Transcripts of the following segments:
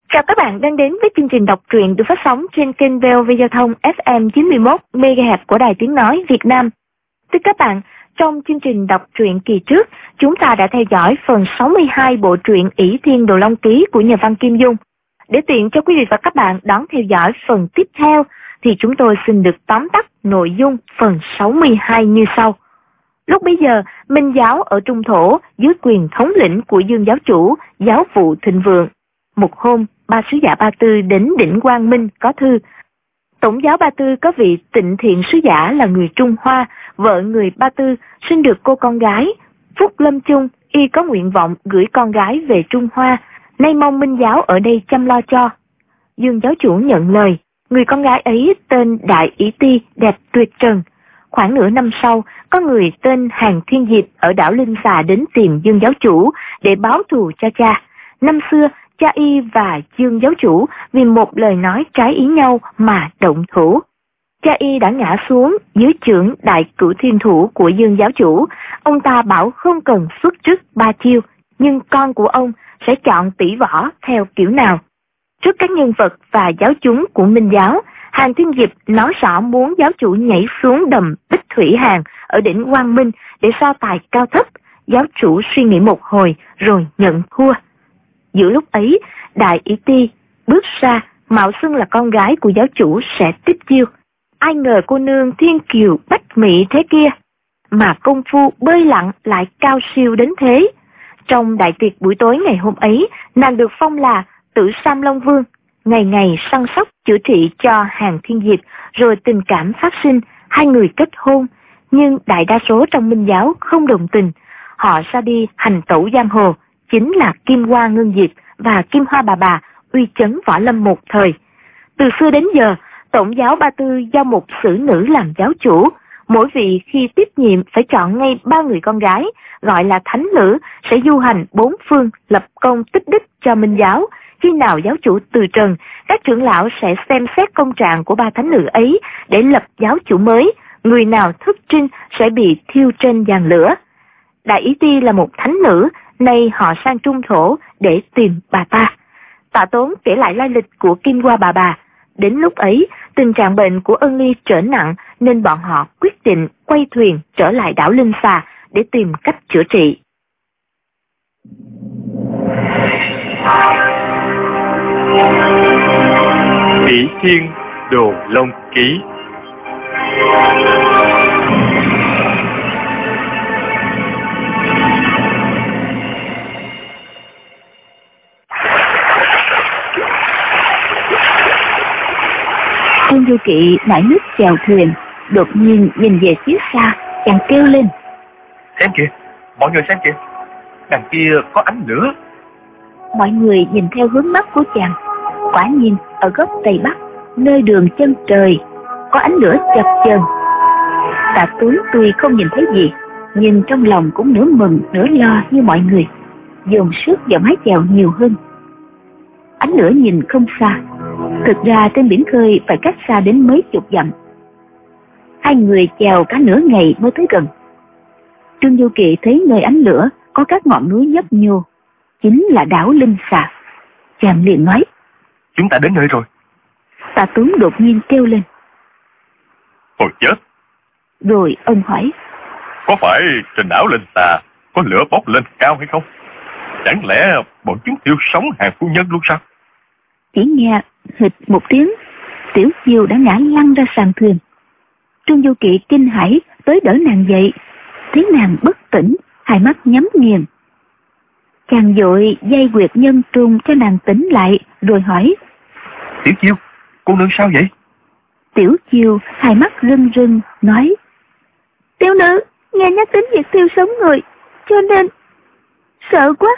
Chào các bạn đang đến với chương trình đọc truyện được phát sóng trên kênh VOV Giao thông FM 91 MHz của Đài Tiếng Nói Việt Nam. Thưa các bạn, trong chương trình đọc truyện kỳ trước, chúng ta đã theo dõi phần 62 bộ truyện Ỷ Thiên Đồ Long Ký của nhà văn Kim Dung. Để tiện cho quý vị và các bạn đón theo dõi phần tiếp theo, thì chúng tôi xin được tóm tắt nội dung phần 62 như sau. Lúc bấy giờ, Minh giáo ở Trung Thổ dưới quyền thống lĩnh của Dương giáo chủ, giáo vụ thịnh vượng. Một hôm, ba sứ giả Ba Tư đến đỉnh Quang Minh có thư. Tổng giáo Ba Tư có vị Tịnh Thiện sứ giả là người Trung Hoa, vợ người Ba Tư sinh được cô con gái. Phúc lâm chung, y có nguyện vọng gửi con gái về Trung Hoa, nay mong Minh giáo ở đây chăm lo cho. Dương giáo chủ nhận lời, người con gái ấy tên Đại Ỷ Ti, đẹp tuyệt trần. Khoảng nửa năm sau, có người tên Hàn Thiên Diệp ở đảo Linh Xà đến tìm Dương giáo chủ để báo thù cho cha. Năm xưa, cha y và Dương giáo chủ vì một lời nói trái ý nhau mà động thủ. Cha y đã ngã xuống dưới chưởng Đại Cửu Thiên Thủ của Dương giáo chủ. Ông ta bảo không cần xuất trước 3 chiêu, nhưng con của ông sẽ chọn tỷ võ theo kiểu nào. Trước các nhân vật và giáo chúng của Minh giáo, Hàn Thiên Diệp nói rõ muốn giáo chủ nhảy xuống đầm Bích Thủy Hàn ở đỉnh Quang Minh để so tài cao thấp. Giáo chủ suy nghĩ một hồi rồi nhận thua. Giữa lúc ấy, Đại Ỷ Ti bước ra, mạo xưng là con gái của giáo chủ sẽ tiếp chiêu. Ai ngờ cô nương thiên kiều bách mỹ thế kia, mà công phu bơi lặn lại cao siêu đến thế. Trong đại tiệc buổi tối ngày hôm ấy, nàng được phong là Tử Sam Long Vương, ngày ngày săn sóc chữa trị cho Hàn Thiên Diệp, rồi tình cảm phát sinh, hai người kết hôn. Nhưng đại đa số trong Minh giáo không đồng tình, họ ra đi hành tẩu giang hồ, chính là Kim Hoa Ngân Diệp và Kim Hoa Bà uy chấn võ lâm một thời. Từ xưa đến giờ, Tổng giáo Ba Tư do một xử nữ làm giáo chủ, mỗi vị khi tiếp nhiệm phải chọn ngay 3 người con gái, gọi là thánh nữ, sẽ du hành 4 phương, lập công tích đức cho Minh giáo. Khi nào giáo chủ từ trần, các trưởng lão sẽ xem xét công trạng của 3 thánh nữ ấy để lập giáo chủ mới, người nào thất trinh sẽ bị thiêu trên giàn lửa. Đại Ỷ Ti là một thánh nữ, nay họ sang Trung Thổ để tìm bà ta. Tạ Tốn kể lại lai lịch của Kim Hoa bà. Đến lúc ấy, tình trạng bệnh của Ân Ly trở nặng nên bọn họ quyết định quay thuyền trở lại đảo Linh Xà để tìm cách chữa trị. Ỷ Thiên Đồ Long Ký. Trương Du Kỵ nãy nước chèo thuyền, đột nhiên nhìn về phía xa, chàng kêu lên: Xem kìa, mọi người xem kìa, đằng kia có ánh lửa. Mọi người nhìn theo hướng mắt của chàng, quả nhiên ở góc tây bắc, nơi đường chân trời, có ánh lửa chập chờn. Tạ Tuấn tuy không nhìn thấy gì, nhưng trong lòng cũng nửa mừng nửa lo như mọi người, dồn sức vào mái chèo nhiều hơn. Ánh lửa nhìn không xa, thực ra trên biển khơi phải cách xa đến mấy chục dặm. Hai người chèo cả nửa ngày mới tới gần. Trương Du Kỵ thấy nơi ánh lửa có các ngọn núi nhấp nhô, chính là đảo Linh Xà. Chàng liền nói: Chúng ta đến nơi rồi. Tạ Tuấn đột nhiên kêu lên: Ôi chết! Rồi ông hỏi: Có phải trên đảo Linh Xà có lửa bốc lên cao hay không? Chẳng lẽ bọn chúng tiêu sống Hàn phu nhân luôn sao? Chỉ nghe hịch một tiếng, Tiểu Chiêu đã ngã lăn ra sàn thuyền. Trương Du Kỵ kinh hãi tới đỡ nàng dậy, thấy nàng bất tỉnh, hai mắt nhắm nghiền. Chàng vội dây quyệt nhân trung cho nàng tỉnh lại, rồi hỏi: Tiểu Chiêu, cô nương sao vậy? Tiểu Chiêu hai mắt rưng rưng nói: Tiểu nữ nghe nhắc đến việc thiêu sống người, cho nên sợ quá.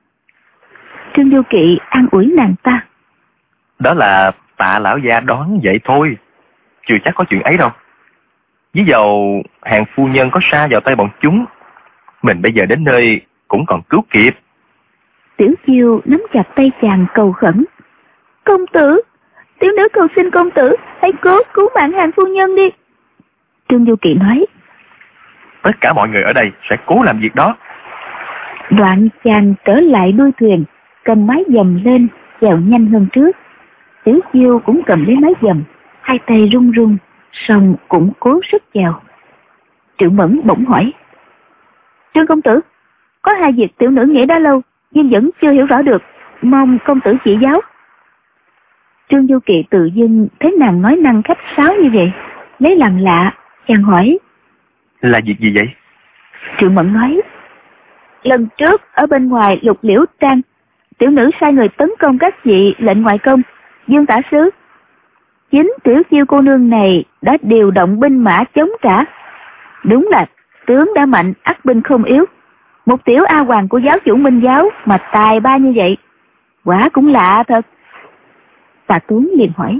Trương Du Kỵ an ủi nàng ta: Đó là Tạ lão gia đoán vậy thôi, chưa chắc có chuyện ấy đâu. Ví dầu Hàn phu nhân có sa vào tay bọn chúng, mình bây giờ đến nơi cũng còn cứu kịp. Tiểu Chiêu nắm chặt tay chàng cầu khẩn: Công tử, tiểu nữ cầu xin công tử hãy cố cứu mạng Hàn phu nhân đi. Trương Du Kỵ nói: Tất cả mọi người ở đây sẽ cố làm việc đó. Đoạn chàng trở lại đuôi thuyền, cầm mái dầm lên, chèo nhanh hơn trước. Tiểu Chiêu cũng cầm lấy mái dầm, hai tay run run, song cũng cố sức chèo. Triệu Mẫn bỗng hỏi: Trương công tử, có hai việc tiểu nữ nghĩ đã lâu nhưng vẫn chưa hiểu rõ được, mong công tử chỉ giáo. Trương Du Kỳ tự dưng thấy nàng nói năng khách sáo như vậy, lấy làm lạ, chàng hỏi: Là việc gì vậy? Triệu Mẫn nói: Lần trước ở bên ngoài Lục Liễu Trang, tiểu nữ sai người tấn công các vị lệnh ngoại công, Dương tả sứ. Chính Tiểu Chiêu cô nương này đã điều động binh mã chống trả. Đúng là tướng đã mạnh, ắt binh không yếu. Một tiểu A Hoàng của giáo chủ Minh giáo mà tài ba như vậy, quả cũng lạ thật. Tạ Tuấn liền hỏi: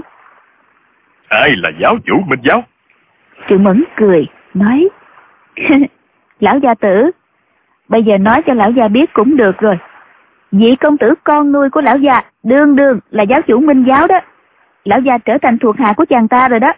Ai là giáo chủ Minh giáo? Triệu Mẫn cười, nói: Lão gia tử, bây giờ nói cho lão gia biết cũng được rồi. Vị công tử con nuôi của lão gia đương đương là giáo chủ Minh giáo đó. Lão gia trở thành thuộc hạ của chàng ta rồi đó.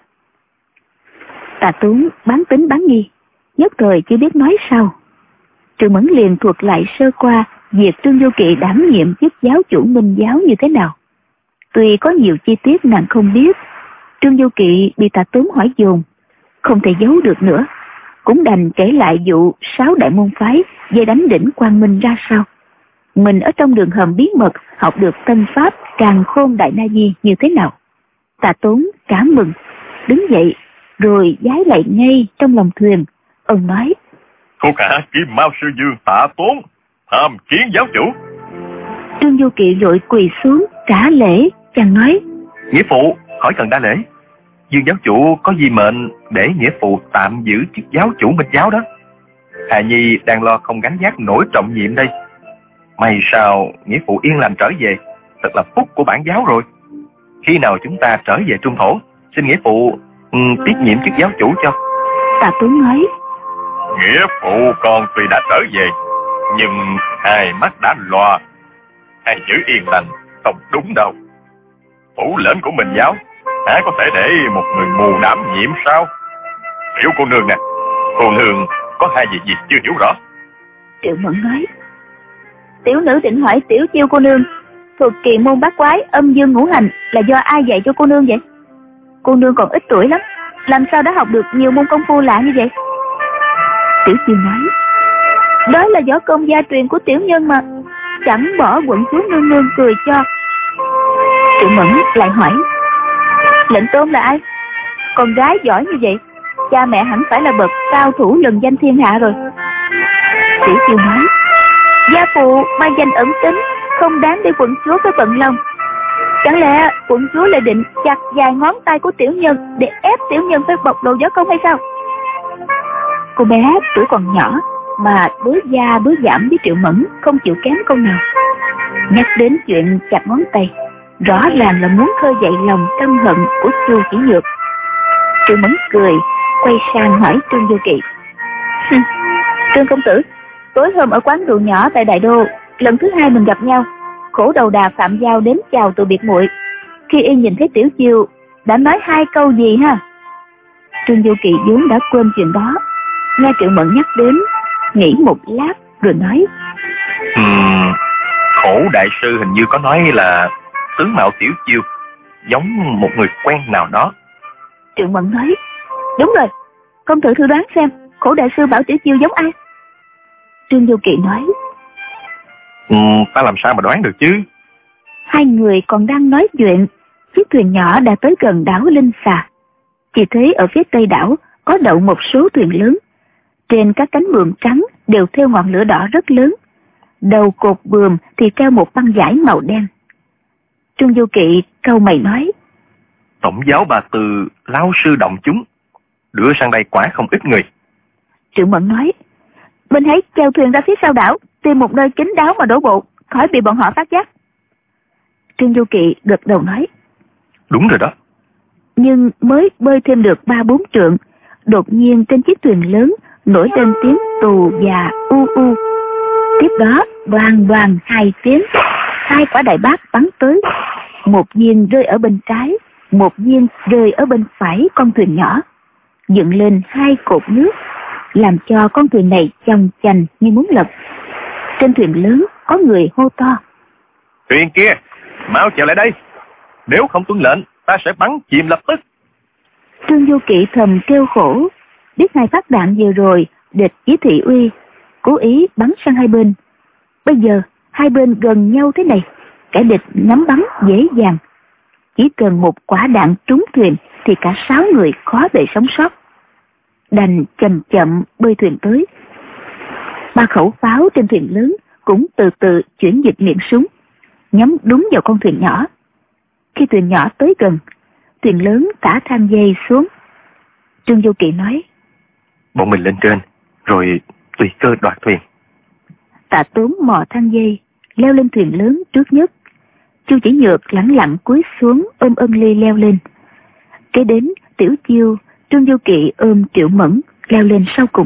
Tạ Tuấn bán tính bán nghi, nhất thời chưa biết nói sao. Triệu Mẫn liền thuật lại sơ qua việc Trương Du Kỵ đảm nhiệm chức giáo chủ Minh giáo như thế nào. Tuy có nhiều chi tiết nàng không biết, Trương Du Kỵ bị Tạ Tuấn hỏi dồn, không thể giấu được nữa, cũng đành kể lại vụ 6 đại môn phái dây đánh đỉnh Quang Minh ra sao. Mình ở trong đường hầm bí mật học được tân pháp Càn Khôn Đại Na Di như thế nào. Tạ Tuấn cảm mừng, đứng dậy rồi vái lại ngay trong lòng thuyền. Ông nói: Thuộc hạ Kim Mao sư Dương Tạ Tuấn tham kiến giáo chủ. Trương Du Kỵ vội quỳ xuống trả lễ. Chàng nói: Nghĩa phụ khỏi cần đa lễ, Dương giáo chủ có di mệnh để nghĩa phụ tạm giữ chức giáo chủ Minh giáo đó. Hà Nhi đang lo không gánh vác nổi trọng nhiệm đây. May sao nghĩa phụ yên lành trở về, thật là phúc của bản giáo rồi. Khi nào chúng ta trở về Trung Thổ, xin nghĩa phụ tiếp nhiệm chức giáo chủ cho. Tạ Tuấn nói: Nghĩa phụ con tuy đã trở về, nhưng hai mắt đã loa, hay giữ yên lành không đúng đâu. Thủ lệnh của Minh giáo há có thể để một người mù đảm nhiệm sao? Tiểu cô nương nè, cô nương có hai việc gì chưa hiểu rõ? Triệu Mẫn nói: Tiểu nữ định hỏi Tiểu Chiêu cô nương, thuộc kỳ môn bát quái âm dương ngũ hành là do ai dạy cho cô nương vậy? Cô nương còn ít tuổi lắm, làm sao đã học được nhiều môn công phu lạ như vậy? Tiểu Chiêu nói: Đó là võ công gia truyền của tiểu nhân mà, chẳng bỏ quận chúa nương nương cười cho. Triệu Mẫn lại hỏi: Lệnh tôn là ai? Con gái giỏi như vậy, cha mẹ hẳn phải là bậc cao thủ lừng danh thiên hạ rồi. Tiểu Chiêu nói: Gia phụ mang danh ẩn tính, không đáng để quận chúa phải bận lòng. Chẳng lẽ quận chúa lại định chặt vài ngón tay của tiểu nhân để ép tiểu nhân phải bộc lộ võ công hay sao? Cô bé tuổi còn nhỏ mà đối gia đối giảm với Triệu Mẫn không chịu kém câu nào. Nhắc đến chuyện chặt ngón tay, rõ ràng là muốn khơi dậy lòng căm hận của Chu Chỉ Nhược. Triệu Mẫn cười, quay sang hỏi Trương Du Kỵ: Trương công tử, tối hôm ở quán rượu nhỏ tại Đại Đô, lần thứ hai mình gặp nhau, khổ đầu đà Phạm Giao đến chào từ biệt muội. Khi y nhìn thấy Tiểu Chiêu đã nói hai câu gì ha? Trương Du Kỵ vốn đã quên chuyện đó, nghe Triệu Mẫn nhắc đến, nghĩ một lát rồi nói: Khổ đại sư hình như có nói là tướng mạo Tiểu Chiêu giống một người quen nào đó. Triệu Mẫn nói: Đúng rồi, công tử thử đoán xem, khổ đại sư bảo Tiểu Chiêu giống ai? Trương Du Kỵ nói: Ta làm sao mà đoán được chứ? Hai người còn đang nói chuyện, chiếc thuyền nhỏ đã tới gần đảo Linh Xà. Chỉ thấy ở phía tây đảo có đậu một số thuyền lớn, trên các cánh buồm trắng đều thêu ngọn lửa đỏ rất lớn, đầu cột buồm thì treo một băng vải màu đen. Trương Du Kỵ cau mày nói: Tổng giáo Bà Từ lao sư động chúng, đưa sang đây quả không ít người. Triệu Mẫn nói: Mình hãy chèo thuyền ra phía sau đảo, tìm một nơi kín đáo mà đổ bộ, khỏi bị bọn họ phát giác. Trương Du Kỵ gật đầu nói: Đúng rồi đó. Nhưng mới bơi thêm được 3-4 trượng, đột nhiên trên chiếc thuyền lớn nổi lên tiếng tù và u u. Tiếp đó đoàn đoàn hai tiếng, hai quả đại bác bắn tới, một viên rơi ở bên trái, một viên rơi ở bên phải con thuyền nhỏ, dựng lên hai cột nước, làm cho con thuyền này chồng chành như muốn lật. Trên thuyền lớn có người hô to: Thuyền kia, Mau chèo lại đây. Nếu không tuân lệnh, ta sẽ bắn chìm lập tức. Trương Du Kỵ thầm kêu khổ, biết hai phát đạn vừa rồi địch với Thị Uy cố ý bắn sang hai bên. Bây giờ hai bên gần nhau thế này, kẻ địch ngắm bắn dễ dàng. Chỉ cần một quả đạn trúng thuyền thì cả 6 người khó bề sống sót. Đành chậm chậm bơi thuyền tới. 3 khẩu pháo trên thuyền lớn cũng từ từ chuyển dịch miệng súng, nhắm đúng vào con thuyền nhỏ. Khi thuyền nhỏ tới gần, thuyền lớn thả thang dây xuống. Trương Du Kỵ nói: bọn mình lên trên, rồi tùy cơ đoạt thuyền. Tạ Tốn mò thang dây, leo lên thuyền lớn trước nhất. Chu Chỉ Nhược lẳng lặng cúi xuống ôm Ân Ly leo lên. Kế đến Tiểu Chiêu, Trương Du Kỵ ôm Triệu Mẫn leo lên sau cùng.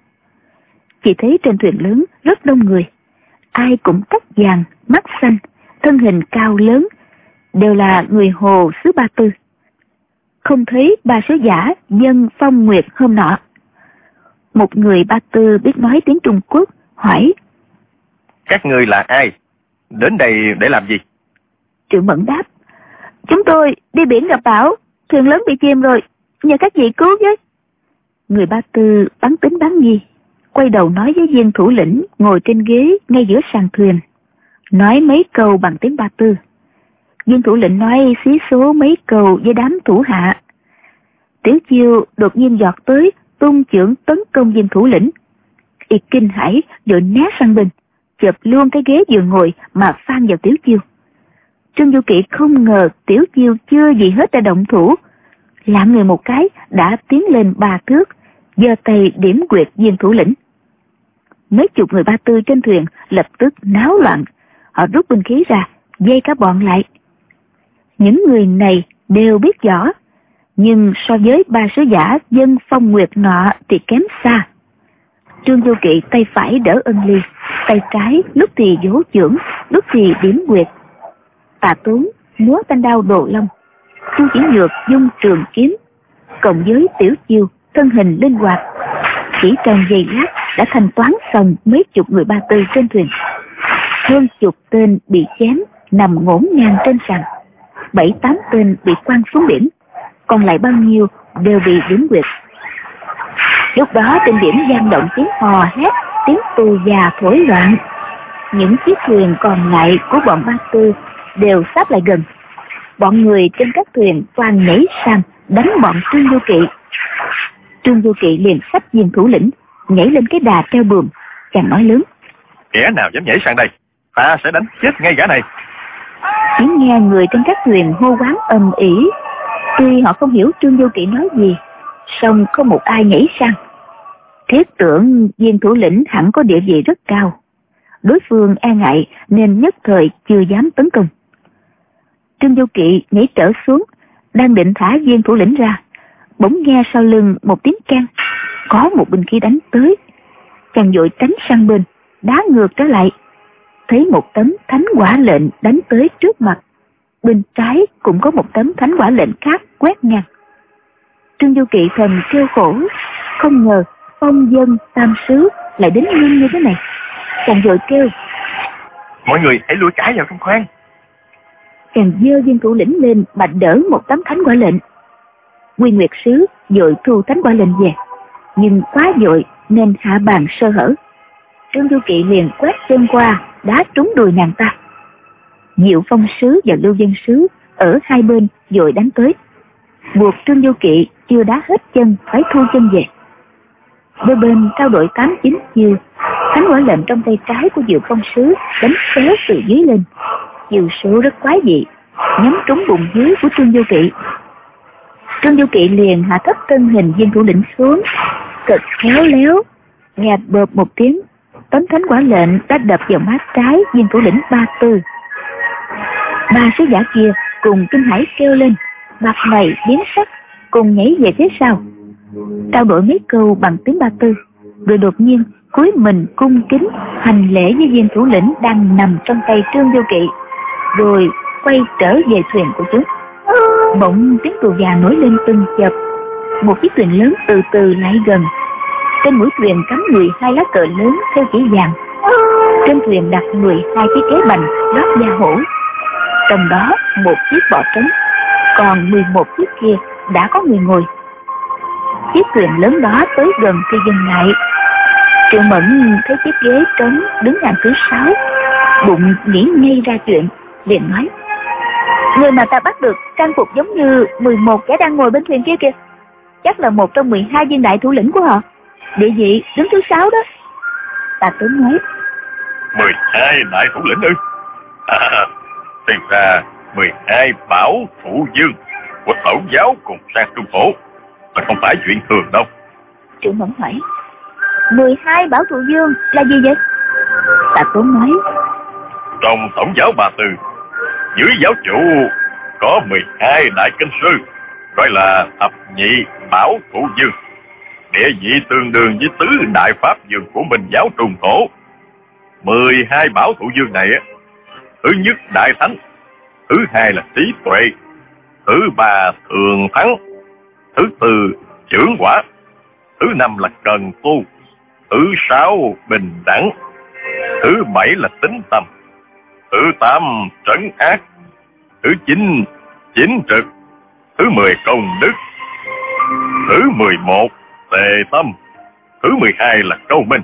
Chỉ thấy trên thuyền lớn rất đông người, ai cũng tóc vàng, mắt xanh, thân hình cao lớn, đều là người Hồ xứ Ba Tư. Không thấy ba sứ giả Dân Phong Nguyệt hôm nọ. Một người Ba Tư biết nói tiếng Trung Quốc hỏi: các ngươi là ai? Đến đây để làm gì? Triệu Mẫn đáp: chúng tôi đi biển gặp bão, thuyền lớn bị chìm rồi, nhờ các vị cứu với. Người Ba Tư bán tính bán nghi, quay đầu nói với viên thủ lĩnh ngồi trên ghế ngay giữa sàn thuyền, nói mấy câu bằng tiếng Ba Tư. Viên thủ lĩnh nói xí số mấy câu với đám thủ hạ. Tiểu Chiêu đột nhiên giọt tới, tung chưởng tấn công viên thủ lĩnh. Y kinh hãi vội né sang bên, chộp luôn cái ghế vừa ngồi mà phang vào Tiểu Chiêu. Trương Du Kỵ không ngờ Tiểu Chiêu chưa gì hết đã động thủ, lạng người một cái đã tiến lên 3 thước, giơ tay điểm quyệt viên thủ lĩnh. Mấy chục người Ba Tư trên thuyền lập tức náo loạn, họ rút binh khí ra, dây cả bọn lại. Những người này đều biết võ, nhưng so với ba sứ giả Dân Phong Nguyệt nọ thì kém xa. Trương Du Kỵ tay phải đỡ Ân Ly, tay trái lúc thì vỗ chưởng, lúc thì điểm quyệt. Tạ Tốn múa thanh đao Đồ Long, Chu Chỉ Nhược dung trường kiếm, cộng với Tiểu Chiêu thân hình linh hoạt, chỉ trong giây lát đã thanh toán xong mấy chục người Ba Tư trên thuyền. Hơn chục tên bị chém nằm ngổn ngang trên sàn, 7-8 tên bị quăng xuống biển, còn lại bao nhiêu đều bị điểm quyệt. Lúc đó trên biển vang động tiếng hò hét, tiếng tù già thổi loạn. Những chiếc thuyền còn lại của bọn Ba Tư đều sáp lại gần. Bọn người trên các thuyền toàn nhảy sang đánh bọn Trương Du Kỵ. Trương Du Kỵ liền xách viên thủ lĩnh nhảy lên cái đà treo buồm, chàng nói lớn: kẻ nào dám nhảy sang đây, ta sẽ đánh chết ngay gã này. Chỉ nghe người trên các thuyền hô quán ầm ĩ. Tuy họ không hiểu Trương Du Kỵ nói gì, song không một ai nhảy sang. Thiết tưởng viên thủ lĩnh hẳn có địa vị rất cao, đối phương e ngại nên nhất thời chưa dám tấn công. Trương Du Kỵ nhảy trở xuống, đang định thả viên thủ lĩnh ra, bỗng nghe sau lưng một tiếng keng, có một binh khí đánh tới. Chàng vội tránh sang bên, đá ngược trở lại, thấy một tấm thánh quả lệnh đánh tới trước mặt. Bên trái cũng có một tấm thánh quả lệnh khác quét ngang. Trương Du Kỵ thầm kêu khổ, không ngờ phong dân tam sứ lại đến nhanh như thế này. Chàng vội kêu: mọi người hãy lùi cả vào trong khoang. Chàng giơ viên thủ lĩnh lên mà đỡ một tấm thánh quả lệnh. Quy Nguyệt sứ vội thu thánh quả lệnh về, nhưng quá vội nên hạ bàn sơ hở. Trương Du Kỵ liền quét chân qua, đá trúng đùi nàng ta. Diệu Phong sứ và Lưu Dân sứ ở hai bên vội đánh tới, buộc Trương Du Kỵ chưa đá hết chân phải thu chân về. Đôi bên trao đổi 8-9 chiêu, thánh quả lệnh trong tay trái của Diệu Phong sứ đánh xéo từ dưới lên, chiều số rất quái dị, nhắm trúng bụng dưới của Trương Du Kỵ. Trương Du Kỵ liền hạ thấp thân hình viên thủ lĩnh xuống, cực khéo léo, nghe bợp một tiếng, tấm thánh quả lệnh đã đập vào má trái viên thủ lĩnh Ba Tư. Ba sứ giả kia cùng kinh hãi kêu lên, mặt mày biến sắc, cùng nhảy về phía sau, trao đổi mấy câu bằng tiếng Ba Tư, rồi đột nhiên cúi mình cung kính hành lễ với viên thủ lĩnh đang nằm trong tay Trương Du Kỵ, rồi quay trở về thuyền của chúng. Bỗng tiếng tù già nổi lên từng chập, một chiếc thuyền lớn từ từ lại gần. Trên mũi thuyền cắm 12 lá cờ lớn theo chỉ vàng. Trên thuyền đặt 12 chiếc ghế bành lót da hổ. trong đó một chiếc bò trống, còn 11 chiếc kia đã có người ngồi. Chiếc thuyền lớn đó tới gần thì dừng lại. Triệu Mẫn thấy chiếc ghế trống đứng hàng thứ 6, bụng nghĩ ngay ra chuyện, liền nói: người mà ta bắt được trang phục giống như 11 kẻ đang ngồi bên thuyền kia kìa, chắc là một trong 12 viên đại thủ lĩnh của họ, địa vị đứng thứ 6 đó. Tà Tướng nói: 12 đại thủ lĩnh ư? Thì ra 12 bảo thủ dương của Tổng giáo cùng sang Trung Thổ, mà không phải chuyện thường đâu. Triệu Mẫn hỏi: 12 bảo thủ dương là gì vậy? Tà Tướng nói: Trong Tổng giáo Ba Tư, dưới giáo chủ có 12 đại kinh sư, gọi là thập nhị bảo thủ dương, địa vị tương đương với tứ đại pháp dương của Minh giáo Trung Thổ. 12 bảo thủ dương này, thứ nhất đại thánh, thứ hai là trí tuệ, thứ ba thường thắng, thứ tư chưởng quả, thứ năm là cần tu, thứ sáu bình đẳng, thứ bảy là tính tâm, thứ tám trấn ác, thứ chín chính trực, thứ 10 công đức, thứ 11 tề tâm, thứ 12 là câu minh.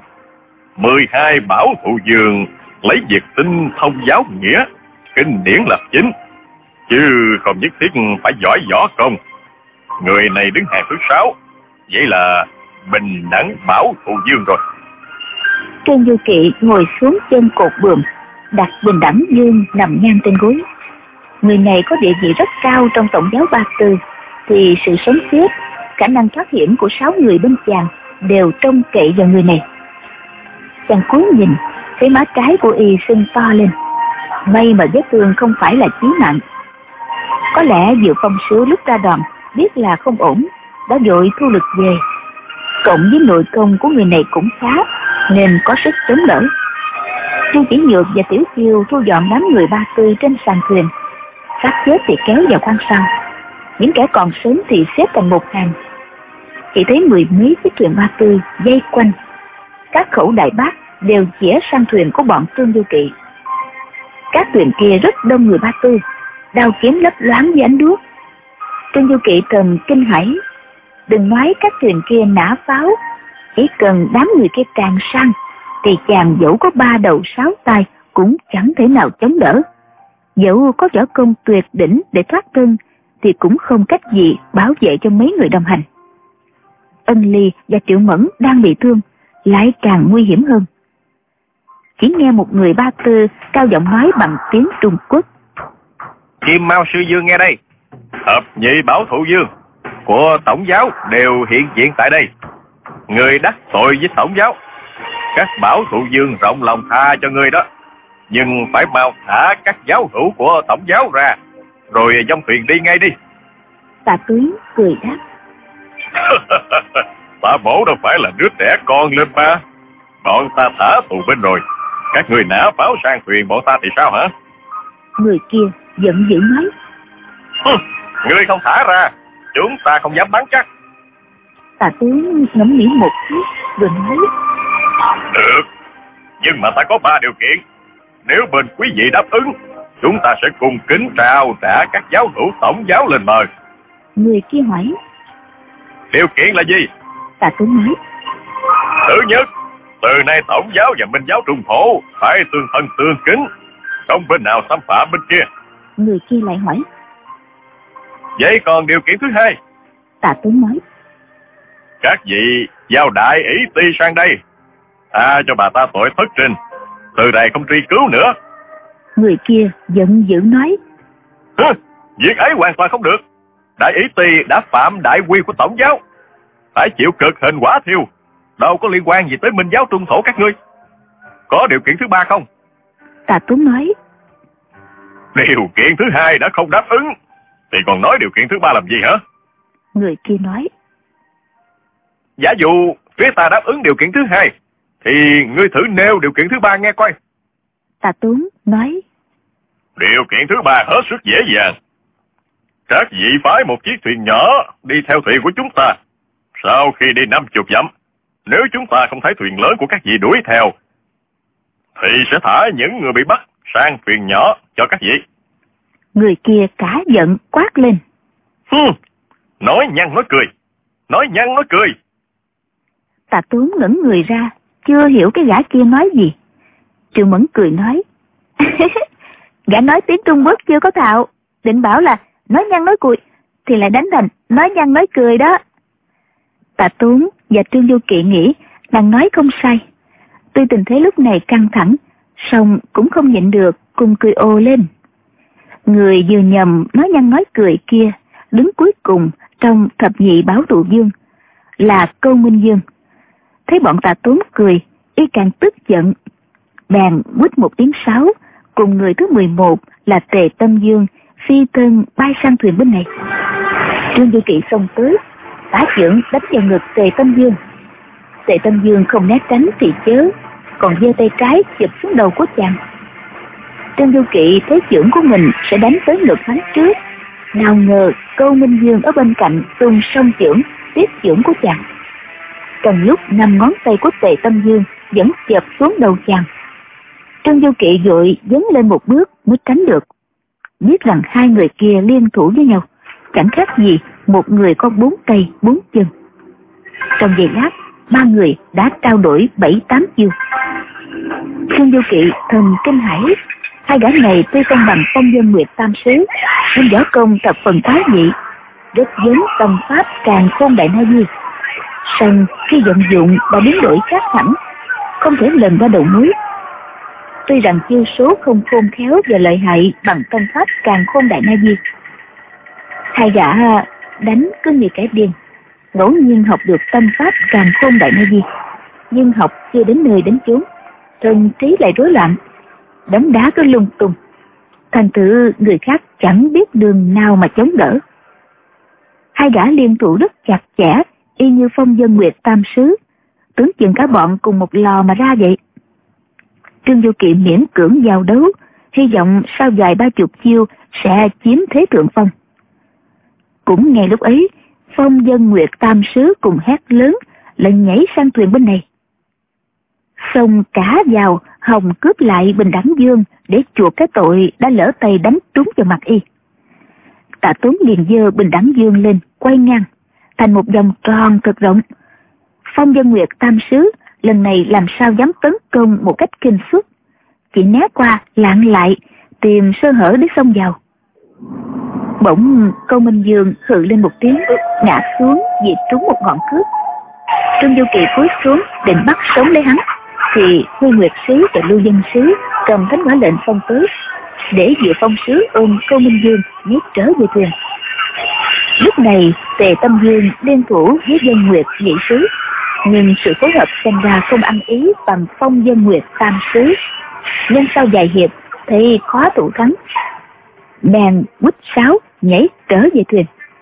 12 bảo thủ dương lấy việc tinh thông giáo nghĩa, kinh điển lập chính, chứ không nhất thiết phải giỏi võ công. Người này đứng hàng thứ 6, vậy là bình đẳng bảo thủ dương rồi. Trương Du Kỵ ngồi xuống trên cột buồm, đặt bình đẳng dương nằm ngang trên gối. Người này có địa vị rất cao trong Tổng giáo Ba Tư, thì sự sống chết, khả năng thoát hiểm của 6 người bên chàng đều trông cậy vào người này. Chàng cúi nhìn, thấy má trái của y sưng to lên. May mà vết thương không phải là chí mạng. Có lẽ Diệu Phong Sứ lúc ra đòn biết là không ổn, đã vội thu lực về. Cộng với nội công của người này cũng khá, nên có sức chống đỡ. Trương Chỉ Nhược và Tiểu Chiêu thu dọn đám người Ba Tư trên sàn thuyền. Xác chết thì kéo vào khoang sau, những kẻ còn sống thì xếp thành một hàng. Chỉ thấy 10 mấy chiếc thuyền Ba Tư dây quanh. Các khẩu đại bác đều chĩa sang thuyền của bọn Trương Du Kỵ. Các thuyền kia rất đông người Ba Tư, đao kiếm lấp loáng với ánh đuốc. Trương Du Kỵ thầm kinh hãi. Đừng nói các thuyền kia nã pháo, chỉ cần đám người kia tràn sang thì chàng dẫu có 3 đầu 6 tay cũng chẳng thể nào chống đỡ. Dẫu có võ công tuyệt đỉnh để thoát thân thì cũng không cách gì bảo vệ cho mấy người đồng hành. Ân Ly và Triệu Mẫn đang bị thương, lại càng nguy hiểm hơn. Chỉ nghe một người Ba Tư cao giọng nói bằng tiếng Trung Quốc: Kim Mao Sư Dương nghe đây, thập nhị bảo thủ dương của Tổng giáo đều hiện diện tại đây. Người đắc tội với Tổng giáo, các bảo thủ dương rộng lòng tha cho người đó, nhưng phải mau thả các giáo hữu của Tổng giáo ra, rồi dông thuyền đi ngay đi. Tạ Tướng cười đáp: Tạ Bổ đâu phải là đứa trẻ con lên ba. Bọn ta thả tù binh rồi, các người nã pháo sang thuyền bọn ta thì sao hả? Người kia giận dữ nói: Ngươi không thả ra, chúng ta không dám bắn chắc. Tạ Tướng ngẫm nghĩ một chút rồi nói: Được, nhưng mà ta có 3 điều kiện. Nếu bên quý vị đáp ứng, chúng ta sẽ cùng kính trao trả các giáo hữu Tổng giáo lên mời. Người kia hỏi: Điều kiện là gì? Tạ Tướng nói: Thứ nhất, từ nay Tổng giáo và Minh giáo Trung Thổ phải tương thân tương kính, không bên nào xâm phạm bên kia. Người kia lại hỏi: Vậy còn điều kiện thứ hai? Tạ Tướng nói: Các vị giao đại ý ti sang đây, tha cho bà ta tội thất trình, từ đây không truy cứu nữa. Người kia giận dữ nói: Việc ấy hoàn toàn không được. Đại ý ti đã phạm đại quy của Tổng giáo, phải chịu cực hình quả thiêu, đâu có liên quan gì tới Minh giáo Trung Thổ các ngươi. Có điều kiện thứ 3 không? Tạ Tướng nói: Điều kiện thứ 2 đã không đáp ứng thì còn nói điều kiện thứ 3 làm gì hả? Người kia nói: Giả dụ phía ta đáp ứng điều kiện thứ 2 thì ngươi thử nêu điều kiện thứ 3 nghe coi. Tạ Tướng nói: Điều kiện thứ 3 hết sức dễ dàng. Các vị phái một chiếc thuyền nhỏ đi theo thuyền của chúng ta. Sau khi đi 50 dặm, nếu chúng ta không thấy thuyền lớn của các vị đuổi theo, thì sẽ thả những người bị bắt sang thuyền nhỏ cho các vị. Người kia cả giận quát lên. Nói nhăn nói cười, nói nhăn nói cười. Tạ Tốn ngẩng người ra, chưa hiểu cái gã kia nói gì. Trương Mẫn cười nói. Gã nói tiếng Trung Quốc chưa có thạo, định bảo là nói nhăn nói cười, thì lại đánh thành nói nhăn nói cười đó. Tạ Tốn và Trương Du Kỵ nghĩ đang nói không sai. Tuy tình thế lúc này căng thẳng, song cũng không nhịn được, cùng cười ồ lên. Người vừa nhầm nói nhăn nói cười kia đứng cuối cùng trong thập nhị bảo trụ vương là Câu Minh Dương. Thấy bọn Tạ Tốn cười, y càng tức giận, bèn quýt một tiếng sáo, cùng người thứ 11 là Tề Tâm Dương phi thân bay sang thuyền bên này. Trương Du Kỵ xông tới, tả chưởng đánh vào ngực Tề Tâm Dương. Tề Tâm Dương không né tránh thì chớ, còn giơ tay trái chụp xuống đầu của chàng. Trương Du Kỵ thấy chưởng của mình sẽ đánh tới ngực hắn trước, nào ngờ Câu Minh Dương ở bên cạnh tung song chưởng tiếp chưởng của chàng. Cần lúc 5 ngón tay của Tề Tâm Dương vẫn chộp xuống đầu chàng. Trương Du Kỵ vội dấn lên một bước mới tránh được. Biết rằng hai người kia liên thủ với nhau, chẳng khác gì một người có 4 tay 4 chân. Trong giây lát, ba người đã trao đổi 7-8 chiêu. Trương Du Kỵ thầm kinh hãi. Hai gã này tuy không bằng Phong Vân Nguyệt Tam Sứ, nhưng võ công thập phần quái dị, rất giống tâm pháp Càn Khôn Đại Na Di. Song khi vận dụng đã biến đổi khác hẳn, không thể lần qua đầu mối. Tuy rằng chiêu số không khôn khéo và lợi hại bằng tâm pháp Càn Khôn Đại Na Di, hai gã đánh cứ như kẻ điên, ngẫu nhiên học được tâm pháp Càn Khôn Đại Na Di, nhưng học chưa đến nơi đến chốn, thần trí lại rối loạn, đấm đá cứ lung tung, thành thử người khác chẳng biết đường nào mà chống đỡ. Hai gã liên thủ rất chặt chẽ, y như Phong Vân Nguyệt Tam Sứ, tưởng chừng cả bọn cùng một lò mà ra vậy. Trương Du Kỵ miễn cưỡng giao đấu, hy vọng sau vài 30 chiêu sẽ chiếm thế thượng phong. Cũng ngay lúc ấy, Phong Vân Nguyệt Tam Sứ cùng hét lớn, lại nhảy sang thuyền bên này. Xông cả vào hòng cướp lại Bình Đẳng Dương để chuộc cái tội đã lỡ tay đánh trúng vào mặt y. Tạ Tốn liền giơ Bình Đẳng Dương lên, quay ngang thành một vòng tròn cực rộng. Phong Vân Nguyệt Tam Sứ lần này làm sao dám tấn công một cách kinh suất, chỉ né qua lạng lại, tìm sơ hở để xông vào. Bỗng Câu Minh Dương hừ lên một tiếng, ngã xuống vì trúng một ngọn cước. Trương Du Kỵ cúi xuống định bắt sống lấy hắn, thì Huy Nguyệt Sứ và Lưu Dân Sứ cầm thánh hỏa lệnh phong tới, để Diệu Phong Sứ ôm Câu Minh Dương nhét trở về thuyền. Lúc này Tề Tâm Dương liên thủ với Dân Nguyệt Nhị Sứ, nhưng sự phối hợp xem ra không ăn ý bằng Phong Vân Nguyệt Tam Sứ, nên sau vài hiệp thì khó thủ thắng, bèn quýt sáo nhảy trở về thuyền.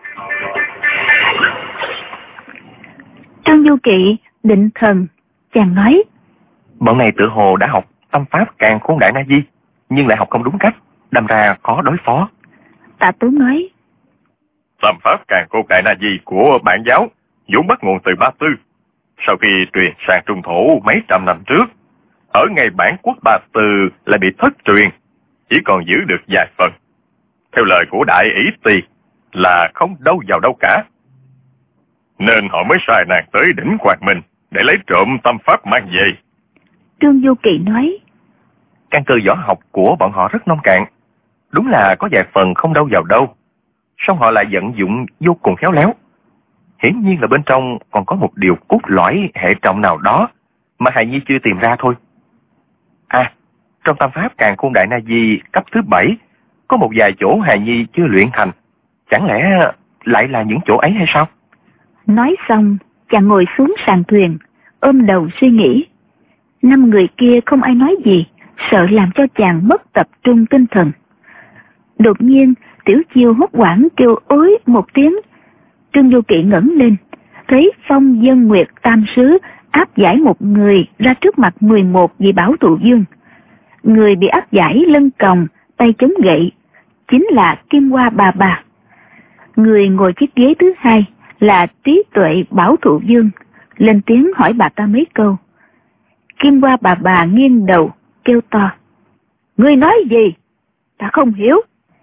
Trương Du Kỵ định thần, chàng nói: Bọn này tự hồ đã học tâm pháp Càn Khôn Đại Na Di, nhưng lại học không đúng cách, đâm ra khó đối phó. Tạ Tốn nói: Tâm pháp Càn Khôn Đại Na Di của bản giáo vốn bắt nguồn từ Ba Tư, sau khi truyền sang Trung Thổ mấy trăm năm trước, ở ngay bản quốc Ba Tư lại bị thất truyền, chỉ còn giữ được vài phần. Theo lời của Đại Ý Tỳ là không đâu vào đâu cả, nên họ mới sai nàng tới đỉnh Quang Minh để lấy trộm tâm pháp mang về. Trương Du Kỵ nói: Căn cơ võ học của bọn họ rất nông cạn, đúng là có vài phần không đâu vào đâu, song họ lại vận dụng vô cùng khéo léo. Hiển nhiên là bên trong còn có một điều cốt lõi hệ trọng nào đó mà hài nhi chưa tìm ra thôi. Trong tâm pháp Càn Khôn Đại Na Di cấp thứ 7 có một vài chỗ hài nhi chưa luyện thành, chẳng lẽ lại là những chỗ ấy hay sao? Nói xong, chàng ngồi xuống sàn thuyền, ôm đầu suy nghĩ. 5 người kia không ai nói gì, sợ làm cho chàng mất tập trung tinh thần. Đột nhiên, Tiểu Chiêu hốt hoảng kêu ối một tiếng. Trương Du Kỵ ngẩng lên, thấy Phong Vân Nguyệt Tam Sứ áp giải một người ra trước mặt 11 vị bảo trụ vương. Người bị áp giải lưng còng, tay chống gậy, chính là Kim Hoa Bà Bà. Người ngồi chiếc ghế thứ 2 là Trí Tuệ Bảo Thụ Vương, lên tiếng hỏi bà ta mấy câu. Kim Hoa Bà Bà nghiêng đầu, kêu to: Ngươi nói gì? Ta không hiểu.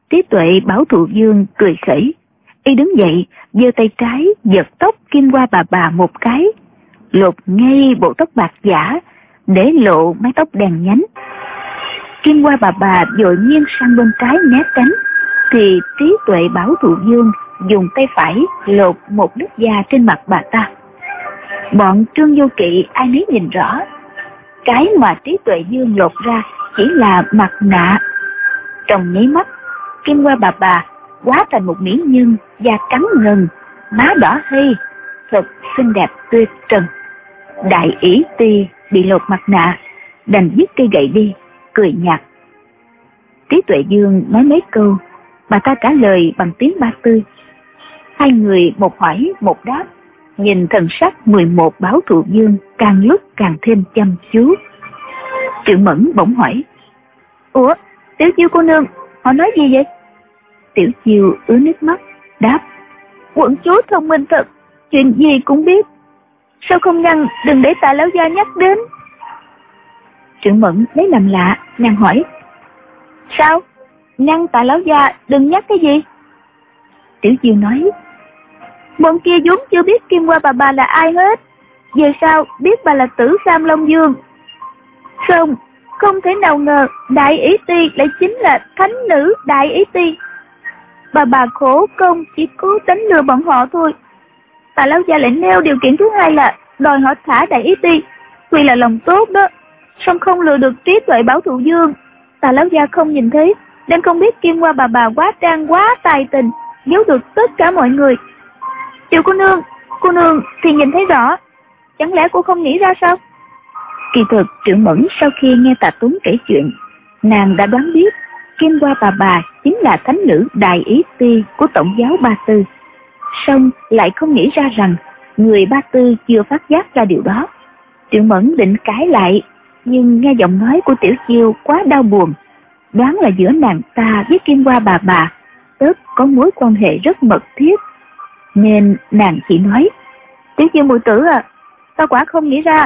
Trí Tuệ Bảo Thụ Dương cười khẩy. Y đứng dậy, giơ tay trái giật tóc Kim Hoa bà một cái, lột ngay bộ tóc bạc giả, để lộ mái tóc đen nhánh. Kim Hoa bà vội nghiêng sang bên trái né tránh, thì Trí Tuệ Bảo Thụ Dương dùng tay phải lột một lớp da trên mặt bà ta. Bọn Trương Vô Kỵ ai nấy nhìn rõ, cái mà Trí Tuệ Dương lột ra chỉ là mặt nạ. Trong nháy mắt, Kim Hoa bà hóa thành một mỹ nhân da trắng ngần, má đỏ hây, thật xinh đẹp tuyệt trần. Đại Ý Ti bị lột mặt nạ, đành dứt cây gậy đi, cười nhạt. Trí Tuệ Dương nói mấy câu, bà ta trả lời bằng tiếng Ba Tư. Hai người một hỏi một đáp, nhìn thần sắc 11 Bảo Thụ Dương càng lúc càng thêm chăm chú. Triệu Mẫn bỗng hỏi: Ủa, Tiểu Chiêu cô nương, họ nói gì vậy? Tiểu Chiêu ứa nước mắt, đáp: Quận chúa thông minh thật, chuyện gì cũng biết. Sao không ngăn đừng để Tạ lão gia nhắc đến? Triệu Mẫn lấy làm lạ, nàng hỏi: Sao? Ngăn Tạ lão gia đừng nhắc cái gì? Tiểu Chiêu nói: Bọn kia vốn chưa biết Kim Hoa bà là ai hết, về sau biết bà là Tử Sam Long Dương. Xong, không thể nào ngờ Đại Ý Ti lại chính là thánh nữ Đại Ý Ti. Bà khổ công chỉ cố đánh lừa bọn họ thôi. Tạ lão gia lại nêu điều kiện thứ hai là đòi họ thả Đại Ý Ti. Tuy là lòng tốt đó, song không lừa được Trí Tuệ Bảo Thụ Dương. Tạ lão gia không nhìn thấy, nên không biết Kim Hoa bà quá trang quá tài tình, giấu được tất cả mọi người. Triệu cô nương thì nhìn thấy rõ, chẳng lẽ cô không nghĩ ra sao? Kỳ thực Triệu Mẫn sau khi nghe Tạ Tuấn kể chuyện, nàng đã đoán biết Kim Hoa bà chính là thánh nữ Đại Ý Ti của tổng giáo Ba Tư, song lại không nghĩ ra rằng người Ba Tư chưa phát giác ra điều đó. Triệu Mẫn định cãi lại, nhưng nghe giọng nói của Tiểu Chiêu quá đau buồn, đoán là giữa nàng ta với Kim Hoa bà tất có mối quan hệ rất mật thiết, nên nàng chỉ nói: Tiểu Chiêu muội tử à, ta quả không nghĩ ra.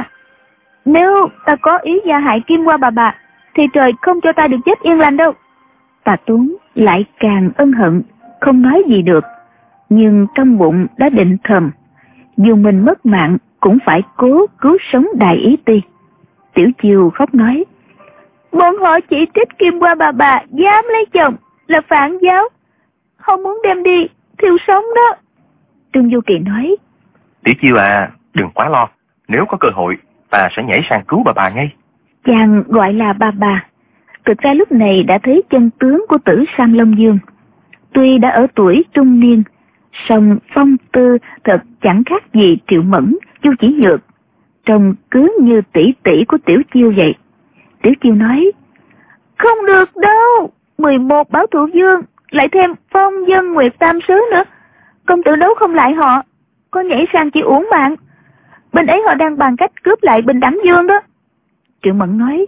Nếu ta có ý gia hại Kim Hoa bà thì trời không cho ta được chết yên lành đâu. Tạ Tuấn lại càng ân hận, không nói gì được, nhưng trong bụng đã định thầm, dù mình mất mạng cũng phải cố cứu sống Đại Ý Ti. Tiểu Chiêu khóc nói: Bọn họ chỉ trích Kim Hoa bà dám lấy chồng là phản giáo, không muốn đem đi thiêu sống đó. Trương Du Kỳ nói: Tiểu Chiêu à, đừng quá lo, nếu có cơ hội ta sẽ nhảy sang cứu bà ngay. Chàng gọi là bà. Thực ra lúc này đã thấy chân tướng của Tử Sam Long Dương. Tuy đã ở tuổi trung niên, song phong tư thật chẳng khác gì Triệu Mẫn, Chu Chỉ Nhược, trông cứ như tỷ tỷ của Tiểu Chiêu vậy. Tiểu Chiêu nói: Không được đâu, 11 Bảo Thụ Dương, lại thêm Phong Dân Nguyệt Tam Sứ nữa, công tử đấu không lại họ, có nhảy sang chỉ uổng mạng. Bên ấy họ đang bàn cách cướp lại Bình Đẳng Dương đó. Triệu Mẫn nói: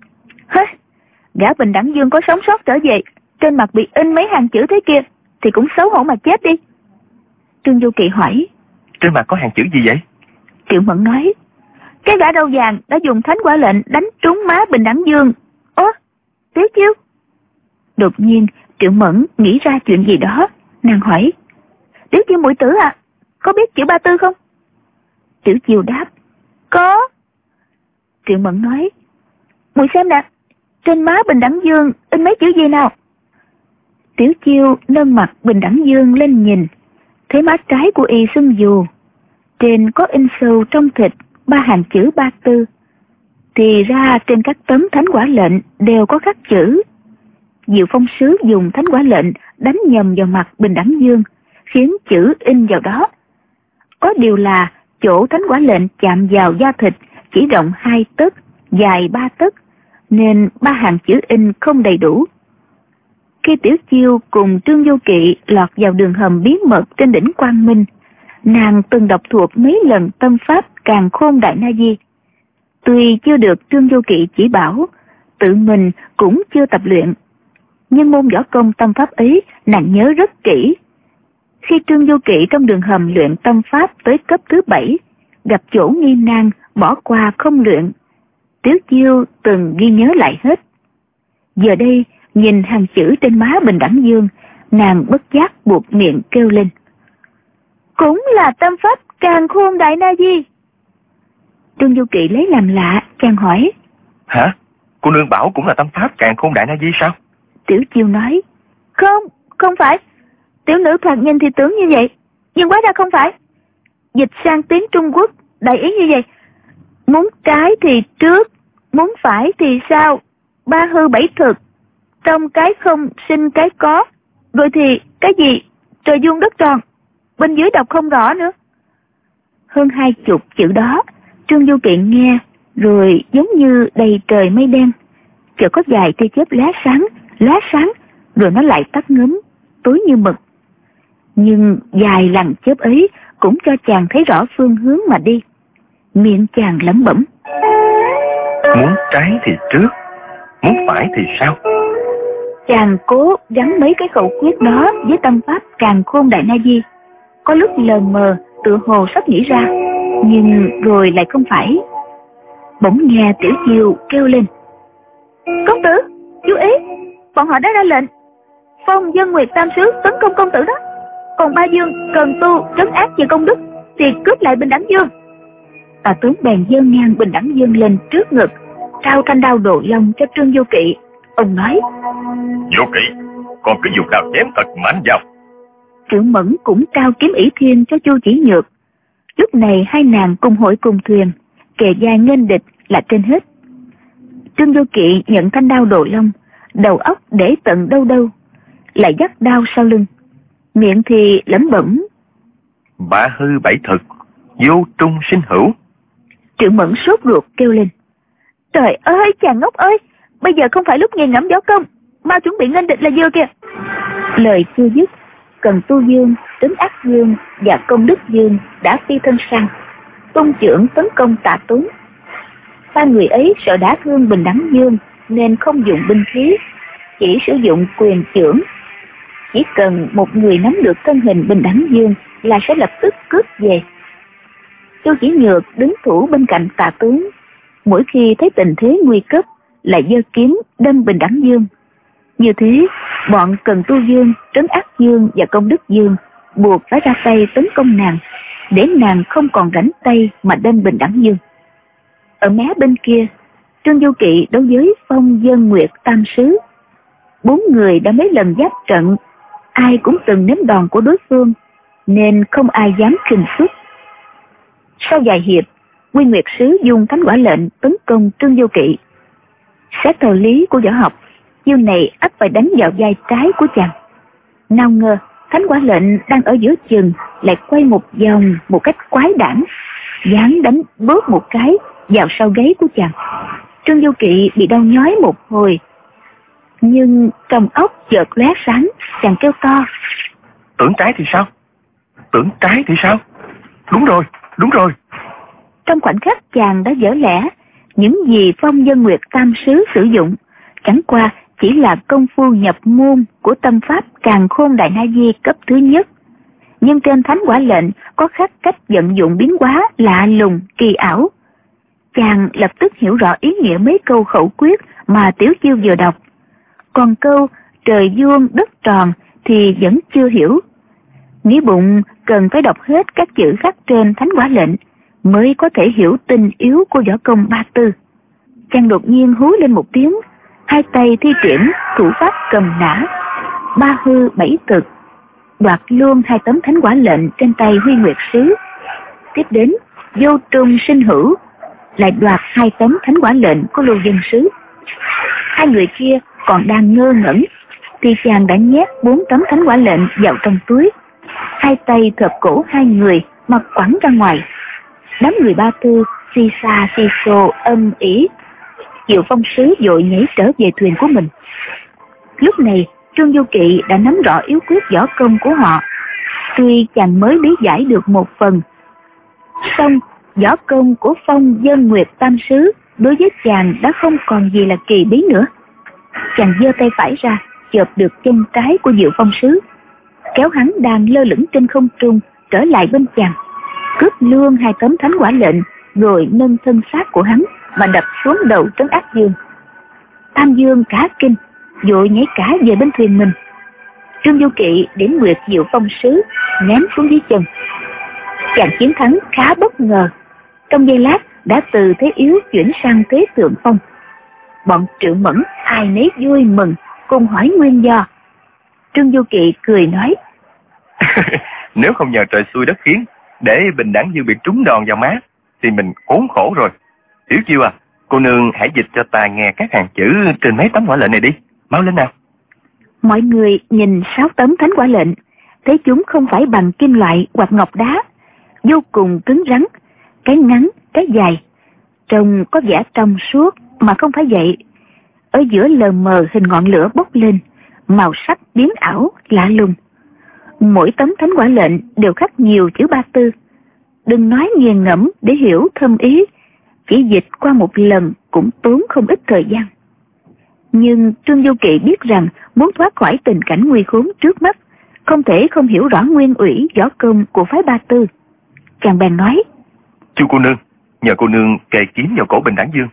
Gã Bình Đẳng Dương có sống sót trở về, trên mặt bị in mấy hàng chữ thế kia, thì cũng xấu hổ mà chết đi. Trương Du Kỳ hỏi: Trên mặt có hàng chữ gì vậy? Triệu Mẫn nói: Cái gã đầu vàng đã dùng thánh quả lệnh đánh trúng má Bình Đẳng Dương. Ố, Tiểu Chiêu. Đột nhiên Triệu Mẫn nghĩ ra chuyện gì đó, nàng hỏi: Tiểu Chiêu muội tử à, có biết chữ Ba Tư không? Tiểu Chiêu đáp: Có. Triệu Mẫn nói: Muội xem nè, trên má Bình Đẳng Dương in mấy chữ gì nào? Tiểu Chiêu nâng mặt Bình Đẳng Dương lên nhìn, thấy má trái của y sưng dù, trên có in sâu trong thịt 3 hàng chữ Ba Tư. Thì ra trên các tấm thánh quả lệnh đều có khắc chữ. Diệu Phong sứ dùng thánh quả lệnh đánh nhầm vào mặt Bình Đẳng Dương, khiến chữ in vào đó. Có điều là chỗ thánh quả lệnh chạm vào da thịt chỉ rộng 2 tấc, dài 3 tấc, nên 3 hàng chữ in không đầy đủ. Khi Tiểu Chiêu cùng Trương Du Kỵ lọt vào đường hầm bí mật trên đỉnh Quang Minh, nàng từng đọc thuộc mấy lần tâm pháp Càn Khôn Đại Na Di. Tuy chưa được Trương Du Kỵ chỉ bảo, tự mình cũng chưa tập luyện, nhưng môn võ công tâm pháp ấy nàng nhớ rất kỹ. Khi Trương Du Kỵ trong đường hầm luyện tâm pháp tới cấp thứ 7, gặp chỗ nghi nan bỏ qua không luyện, Tiểu Chiêu từng ghi nhớ lại hết. Giờ đây Nhìn hàng chữ trên má Bình Đẳng Dương, nàng bất giác buộc miệng kêu lên. Cũng là tâm pháp Càn Khôn Đại Na Di. Trương Du Kỵ lấy làm lạ, chàng hỏi. Hả? Cô nương bảo cũng là tâm pháp Càn Khôn Đại Na Di sao? Tiểu Chiêu nói. Không phải. Tiểu nữ thoạt nhìn thì tưởng như vậy, nhưng hóa ra không phải. Dịch sang tiếng Trung Quốc đại ý như vậy. Muốn trái thì trước, muốn phải thì sau. Ba hư bảy thực, trong cái không sinh cái có. Rồi thì cái gì trời vuông đất tròn, bên dưới đọc không rõ nữa. Hơn 20 chữ đó, Trương Du Kỵ nghe rồi giống như đầy trời mây đen. Chợt có vài tia chớp lóe sáng, rồi nó lại tắt ngấm, tối như mực. Nhưng vài lần chớp ấy cũng cho chàng thấy rõ phương hướng mà đi. Miệng chàng lẩm bẩm. Muốn trái thì trước, muốn phải thì sau. Chàng cố gắn mấy cái khẩu quyết đó với tâm pháp Càn Khôn Đại Na Di. Có lúc lờ mờ, tựa hồ sắp nghĩ ra, nhưng rồi lại không phải. Bỗng nghe Tiểu Chiêu kêu lên. Công tử, chú ý, bọn họ đã ra lệnh phong Dân Nguyệt Tam Sứ tấn công công tử đó. Còn Ba Dương cần tu trấn ác về công đức thì cướp lại Bình Đẳng Dương. Tà tướng bèn giơ ngang Bình Đẳng Dương lên trước ngực, trao thanh đao Đồ Long cho Trương Du Kỵ. Ông nói. Du Kỵ, con cứ dùng đao chém thật mạnh vào. Trưởng Mẫn cũng trao kiếm ỷ thiên cho Chu Chỉ Nhược. Lúc này hai nàng cùng hội cùng thuyền, kề vai nghênh địch là trên hết. Trương Du Kỵ nhận thanh đao Đồ Long, đầu óc để tận đâu, lại dắt đao sau lưng, miệng thì lẩm bẩm. Ba hư bảy thực, vô trung sinh hữu. Trưởng Mẫn sốt ruột kêu lên. Trời ơi, chàng ngốc ơi, bây giờ không phải lúc nghiền ngẫm võ công, mau chuẩn bị nghênh địch là vừa kìa. Lời chưa dứt, Cần Tu Dương, Trấn Ác Dương và Công Đức Dương đã phi thân sang, tung chưởng tấn công Tạ Tuấn. Ba người ấy sợ đả thương Bình Đẳng Dương nên không dùng binh khí, chỉ sử dụng quyền chưởng. Chỉ cần một người nắm được thân hình Bình Đẳng Dương là sẽ lập tức cướp về. Chu Chỉ Nhược đứng thủ bên cạnh Tạ Tuấn, mỗi khi thấy tình thế nguy cấp lại giơ kiếm đâm Bình Đẳng Dương. Như thế, bọn Cần Tu Dương, Trấn Ác Dương và Công Đức Dương buộc phải ra tay tấn công nàng, để nàng không còn rảnh tay mà đâm Bình Đẳng Dương. Ở mé bên kia, Trương Du Kỵ đối với Phong Dân Nguyệt Tam Sứ. 4 người đã mấy lần giáp trận, ai cũng từng nếm đòn của đối phương, nên không ai dám khinh suất. Sau vài hiệp, Quy Nguyệt Sứ dùng Thánh Quả Lệnh tấn công Trương Du Kỵ. Xét theo lý của võ học, chiêu này ắt phải đánh vào vai trái của chàng. Nào ngờ Thánh Quả Lệnh đang ở giữa chừng lại quay một vòng một cách quái đản, dáng đánh bóp một cái vào sau gáy của chàng. Trương Du Kỵ bị đau nhói một hồi, nhưng trong óc chợt lóe sáng, chàng kêu to. Tưởng trái thì sao? Tưởng trái thì sao? Đúng rồi. Trong khoảnh khắc chàng đã vỡ lẽ, những gì Phong Dân Nguyệt Tam Sứ sử dụng chẳng qua chỉ là công phu nhập môn của tâm pháp Càn Khôn Đại Na Di cấp thứ nhất. Nhưng trên Thánh Quả Lệnh có khắc cách vận dụng biến hóa lạ lùng, kỳ ảo. Chàng lập tức hiểu rõ ý nghĩa mấy câu khẩu quyết mà Tiểu Chiêu vừa đọc. Còn câu trời vuông đất tròn thì vẫn chưa hiểu. Nghĩ bụng cần phải đọc hết các chữ khắc trên Thánh Quả Lệnh mới có thể hiểu tình yếu của võ công ba tư. Chàng đột nhiên hú lên một tiếng, hai tay thi triển thủ pháp cầm nã, ba hư bảy thực, đoạt luôn 2 tấm Thánh Quả Lệnh trên tay Huy Nguyệt Sứ. Tiếp đến vô trung sinh hữu, lại đoạt 2 tấm Thánh Quả Lệnh của Lưu Dân Sứ. Hai người kia còn đang ngơ ngẩn thì chàng đã nhét 4 tấm Thánh Quả Lệnh vào trong túi, hai tay thợp cổ hai người mà quẳng ra ngoài. Đám người Ba Tư xì xa xì xồ âm ỉ. Diệu Phong Sứ vội nhảy trở về thuyền của mình. Lúc này Trương Du Kỵ đã nắm rõ yếu quyết võ công của họ, tuy chàng mới lý giải được một phần, song võ công của Phong Dân Nguyệt Tam Sứ đối với chàng đã không còn gì là kỳ bí nữa. Chàng giơ tay phải ra chộp được chân trái của Diệu Phong Sứ, kéo hắn đang lơ lửng trên không trung trở lại bên chàng, cướp luôn 2 tấm Thánh Quả Lệnh, rồi nâng thân xác của hắn mà đập xuống đầu Trấn Ác Dương. Tam Dương cả kinh, vội nhảy cả về bên thuyền mình. Trương Du Kỵ điểm nguyệt diệu phong sứ ném xuống dưới chân. Chàng chiến thắng khá bất ngờ, trong giây lát đã từ thế yếu chuyển sang thế thượng phong. Bọn Triệu Mẫn ai nấy vui mừng, cùng hỏi nguyên do. Trương Du Kỵ cười nói: Nếu không nhờ trời xui đất khiến, để Bình Đẳng Dương bị trúng đòn vào má, thì mình khốn khổ rồi. Tiểu Chiêu à, cô nương hãy dịch cho ta nghe các hàng chữ trên mấy tấm quả lệnh này đi, mau lên nào. Mọi người nhìn 6 tấm thánh quả lệnh, thấy chúng không phải bằng kim loại hoặc ngọc đá, vô cùng cứng rắn, cái ngắn, cái dài, trông có vẻ trong suốt mà không phải vậy. Ở giữa lờ mờ hình ngọn lửa bốc lên, màu sắc biến ảo lạ lùng. Mỗi tấm thánh quả lệnh đều khắc nhiều chữ Ba Tư. Đừng nói nghiền ngẫm để hiểu thâm ý, chỉ dịch qua một lần cũng tốn không ít thời gian. Nhưng Trương Du Kỵ biết rằng muốn thoát khỏi tình cảnh nguy khốn trước mắt, không thể không hiểu rõ nguyên ủy võ công của phái Ba Tư. Chàng bèn nói: Chu cô nương, nhờ cô nương kề kiếm vào cổ Bình Đẳng Dương.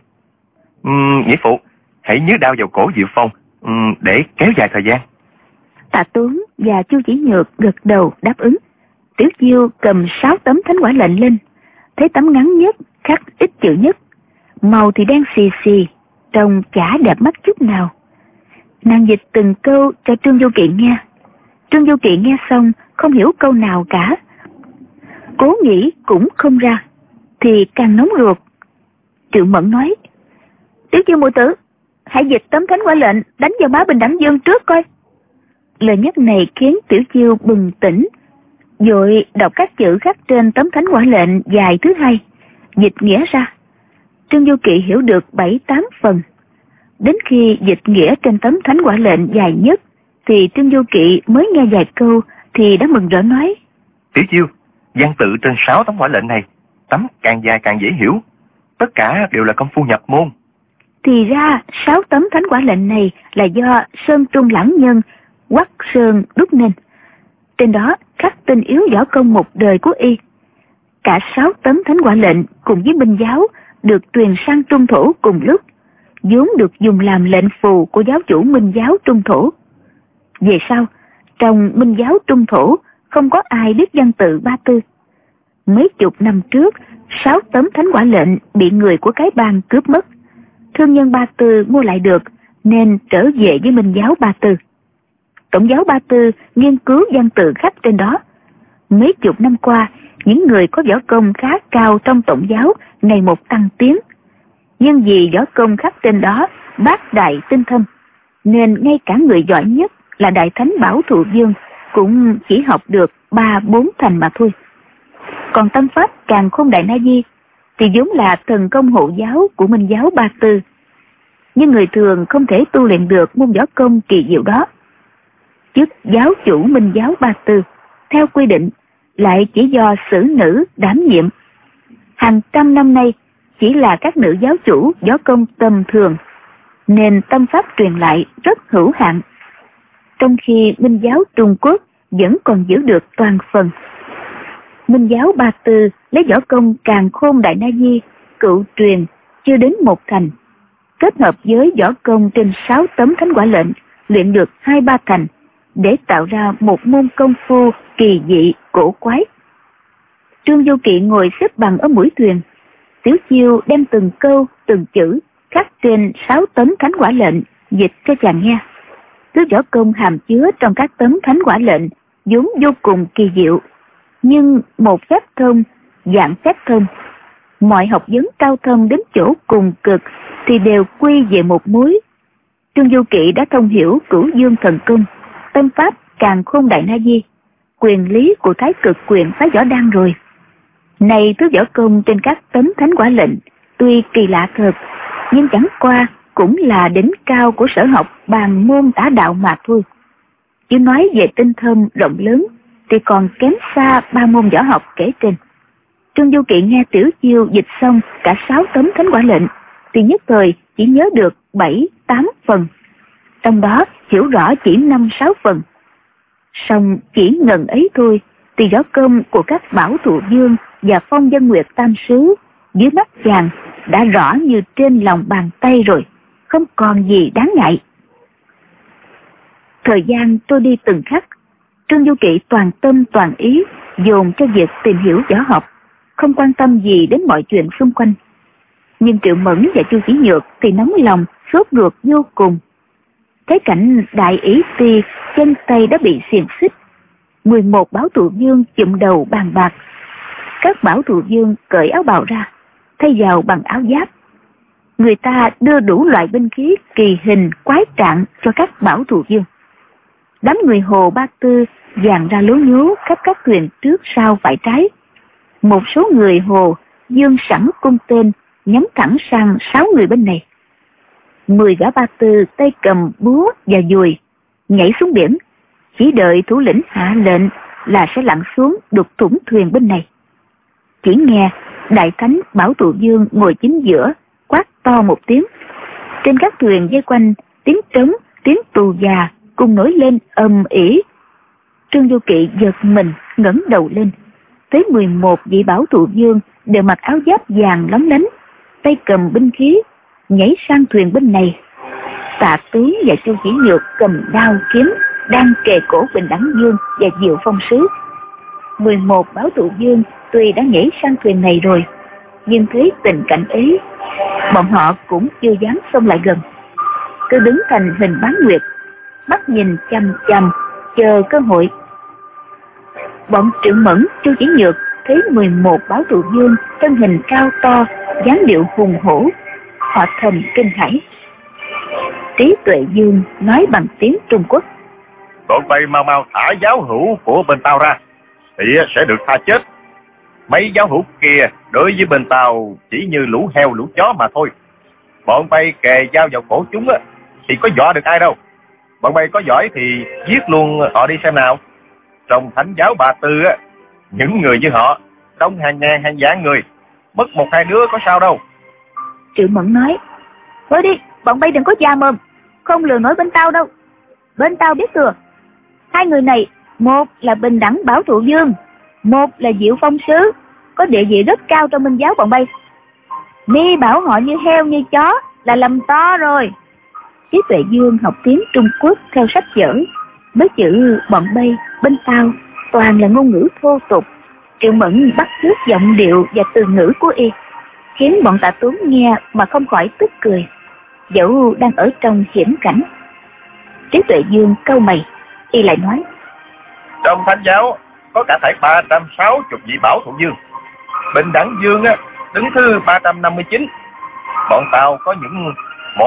Nghĩa phụ, hãy nhớ đao vào cổ Diệu Phong để kéo dài thời gian. Tạ Tuấn và Chu Chỉ Nhược gật đầu đáp ứng. Tiểu Chiêu cầm 6 tấm thánh quả lệnh lên, thấy tấm ngắn nhất khắc ít chữ nhất, màu thì đen xì xì, trông chả đẹp mắt chút nào. Nàng dịch từng câu cho Trương Du Kỵ nghe. Trương Du Kỵ nghe xong không hiểu câu nào cả, cố nghĩ cũng không ra, thì càng nóng ruột. Triệu Mẫn nói: Tiểu Chiêu muội tử, hãy dịch tấm thánh quả lệnh đánh vào má Bình Đẳng Dương trước coi. Lời nhắc này khiến Tiểu Chiêu bừng tỉnh, vội đọc các chữ khắc trên tấm thánh quả lệnh dài thứ hai, dịch nghĩa ra. Trương Du Kỵ hiểu được 7-8 phần. Đến khi dịch nghĩa trên tấm thánh quả lệnh dài nhất, thì Trương Du Kỵ mới nghe vài câu thì đã mừng rỡ nói: Tiểu Chiêu, văn tự trên 6 tấm quả lệnh này, tấm càng dài càng dễ hiểu, tất cả đều là công phu nhập môn. Thì ra 6 tấm thánh quả lệnh này là do Sơn Trung Lãng Nhân Quắc Sơn đúc nên. Trên đó khắc tinh yếu võ công một đời của y. Cả 6 tấm thánh quả lệnh cùng với Minh Giáo được truyền sang Trung Thổ cùng lúc, vốn được dùng làm lệnh phù của giáo chủ Minh Giáo Trung Thổ. Về sau, trong Minh Giáo Trung Thổ không có ai biết văn tự Ba Tư. Mấy chục năm trước, 6 tấm thánh quả lệnh bị người của cái bang cướp mất. Thương nhân Ba Tư mua lại được nên trở về với Minh Giáo Ba Tư. Tổng giáo Ba Tư nghiên cứu văn tự khắc trên đó. Mấy chục năm qua, những người có võ công khá cao trong tổng giáo ngày một tăng tiến. Nhưng vì võ công khắc trên đó bác đại tinh thâm, nên ngay cả người giỏi nhất là Đại Thánh Bảo Thụ Dương cũng chỉ học được 3-4 thành mà thôi. Còn tâm pháp Càn Khôn Đại Na Di thì vốn là thần công hộ giáo của Minh Giáo Ba Tư, nhưng người thường không thể tu luyện được môn võ công kỳ diệu đó. Chức giáo chủ Minh Giáo Ba Tư theo quy định lại chỉ do xử nữ đảm nhiệm. Hàng trăm năm nay chỉ là các nữ giáo chủ võ công tầm thường, nên tâm pháp truyền lại rất hữu hạn, trong khi Minh Giáo Trung Quốc vẫn còn giữ được toàn phần. Minh Giáo Ba Tư lấy võ công Càn Khôn Đại Na Di cựu truyền chưa đến 1 thành, kết hợp với võ công trên 6 tấm thánh quả lệnh luyện được 2-3 thành, để tạo ra một môn công phu kỳ dị cổ quái. Trương Du Kỵ ngồi xếp bằng ở mũi thuyền, Tiểu Chiêu đem từng câu từng chữ khắc trên 6 tấm thánh quả lệnh dịch cho chàng nghe. Thứ võ công hàm chứa trong các tấm thánh quả lệnh vốn vô cùng kỳ diệu, nhưng một phép thông dạng phép thông, mọi học vấn cao thâm đến chỗ cùng cực thì đều quy về một mối. Trương Du Kỵ đã thông hiểu Cửu Dương thần công, tâm pháp Càn Khôn Đại Na Di, quyền lý của Thái Cực Quyền phái võ đan rồi. Này thứ võ công trên các tấm thánh quả lệnh tuy kỳ lạ thật, nhưng chẳng qua cũng là đỉnh cao của sở học bàn môn tả đạo mà thôi. Chứ nói về tinh thâm rộng lớn thì còn kém xa 3 môn võ học kể trên. Trương Du Kỵ nghe Tiểu Chiêu dịch xong cả 6 tấm thánh quả lệnh thì nhất thời chỉ nhớ được 7-8 phần, trong đó hiểu rõ chỉ 5-6 phần. Song chỉ ngần ấy thôi thì võ công của các Bảo Thụ Dương và Phong Vân Nguyệt Tam Sứ dưới mắt chàng đã rõ như trên lòng bàn tay rồi, không còn gì đáng ngại. Thời gian trôi đi từng khắc, Trương Du Kỵ toàn tâm toàn ý dồn cho việc tìm hiểu võ học, không quan tâm gì đến mọi chuyện xung quanh. Nhưng Triệu Mẫn và Chu Chỉ Nhược thì nóng lòng, sốt ruột vô cùng. Thấy cảnh đại ý ti chân tay đã bị xiềng xích, 11 bảo thủ vương chụm đầu bàn bạc. Các bảo thủ vương cởi áo bào ra, thay vào bằng áo giáp. Người ta đưa đủ loại binh khí kỳ hình quái trạng cho các bảo thủ vương. Đám người Hồ Ba Tư dàn ra lố nhố khắp các thuyền trước sau phải trái. Một số người Hồ dương sẵn cung tên nhắm thẳng sang 6 người bên này. 10 gã Ba Tư tay cầm búa và dùi nhảy xuống biển, chỉ đợi thủ lĩnh hạ lệnh là sẽ lặn xuống đục thủng thuyền bên này. Chỉ nghe đại thánh Bảo Trụ Dương ngồi chính giữa quát to một tiếng. Trên các thuyền dây quanh tiếng trống, tiếng tù già cùng nổi lên ầm ĩ. Trương Du Kỵ giật mình ngẩng đầu lên, thấy 11 vị Bảo Trụ Dương đều mặc áo giáp vàng lóng lánh, tay cầm binh khí nhảy sang thuyền bên này. Tạ Tướng và Chu Chỉ Nhược cầm đao kiếm đang kề cổ Bình Đẳng Dương và Diệu Phong Sứ. 11 Bảo Trụ Dương tuy đã nhảy sang thuyền này rồi, nhưng thấy tình cảnh ấy, bọn họ cũng chưa dám xông lại gần, cứ đứng thành hình bán nguyệt, mắt nhìn chằm chằm chờ cơ hội. Bọn Triệu Mẫn, Chu Chỉ Nhược thấy 11 Bảo Trụ Dương thân hình cao to, dáng điệu hùng hổ, họ thầm kinh hãi. Trí Tuệ Dương nói bằng tiếng Trung Quốc: Bọn bay mau mau thả giáo hữu của bên tao ra, thì sẽ được tha chết. Mấy giáo hữu kia đối với bên tao chỉ như lũ heo lũ chó mà thôi. Bọn bay kề dao vào cổ chúng thì có dọa được ai đâu. Bọn bay có giỏi thì giết luôn họ đi xem nào. Trong thánh giáo Bà Tư những người như họ đông hàng ngàn hàng vạn người, mất một hai đứa có sao đâu. Triệu Mẫn nói: Thôi đi, bọn bay đừng có già mồm, không lừa nổi bên tao đâu. Bên tao biết thừa, hai người này, một là Bình Đẳng Bảo Trụ Dương, một là Diệu Phong Sứ, có địa vị rất cao trong minh giáo bọn bay. Mi bảo họ như heo như chó là lầm to rồi. Trí Tuệ Dương học tiếng Trung Quốc theo sách vở, mấy chữ bọn bay bên tao toàn là ngôn ngữ thô tục. Triệu Mẫn bắt chước giọng điệu và từ ngữ của y, khiến bọn Tạ Tuấn nghe mà không khỏi tức cười, dẫu đang ở trong hiểm cảnh. Trí Tuệ Dương cau mày, y lại nói: Trong thánh giáo có cả thảy 360 vị Bảo Trụ Dương, Bình Đẳng Dương đứng thứ 359. Bọn tao có những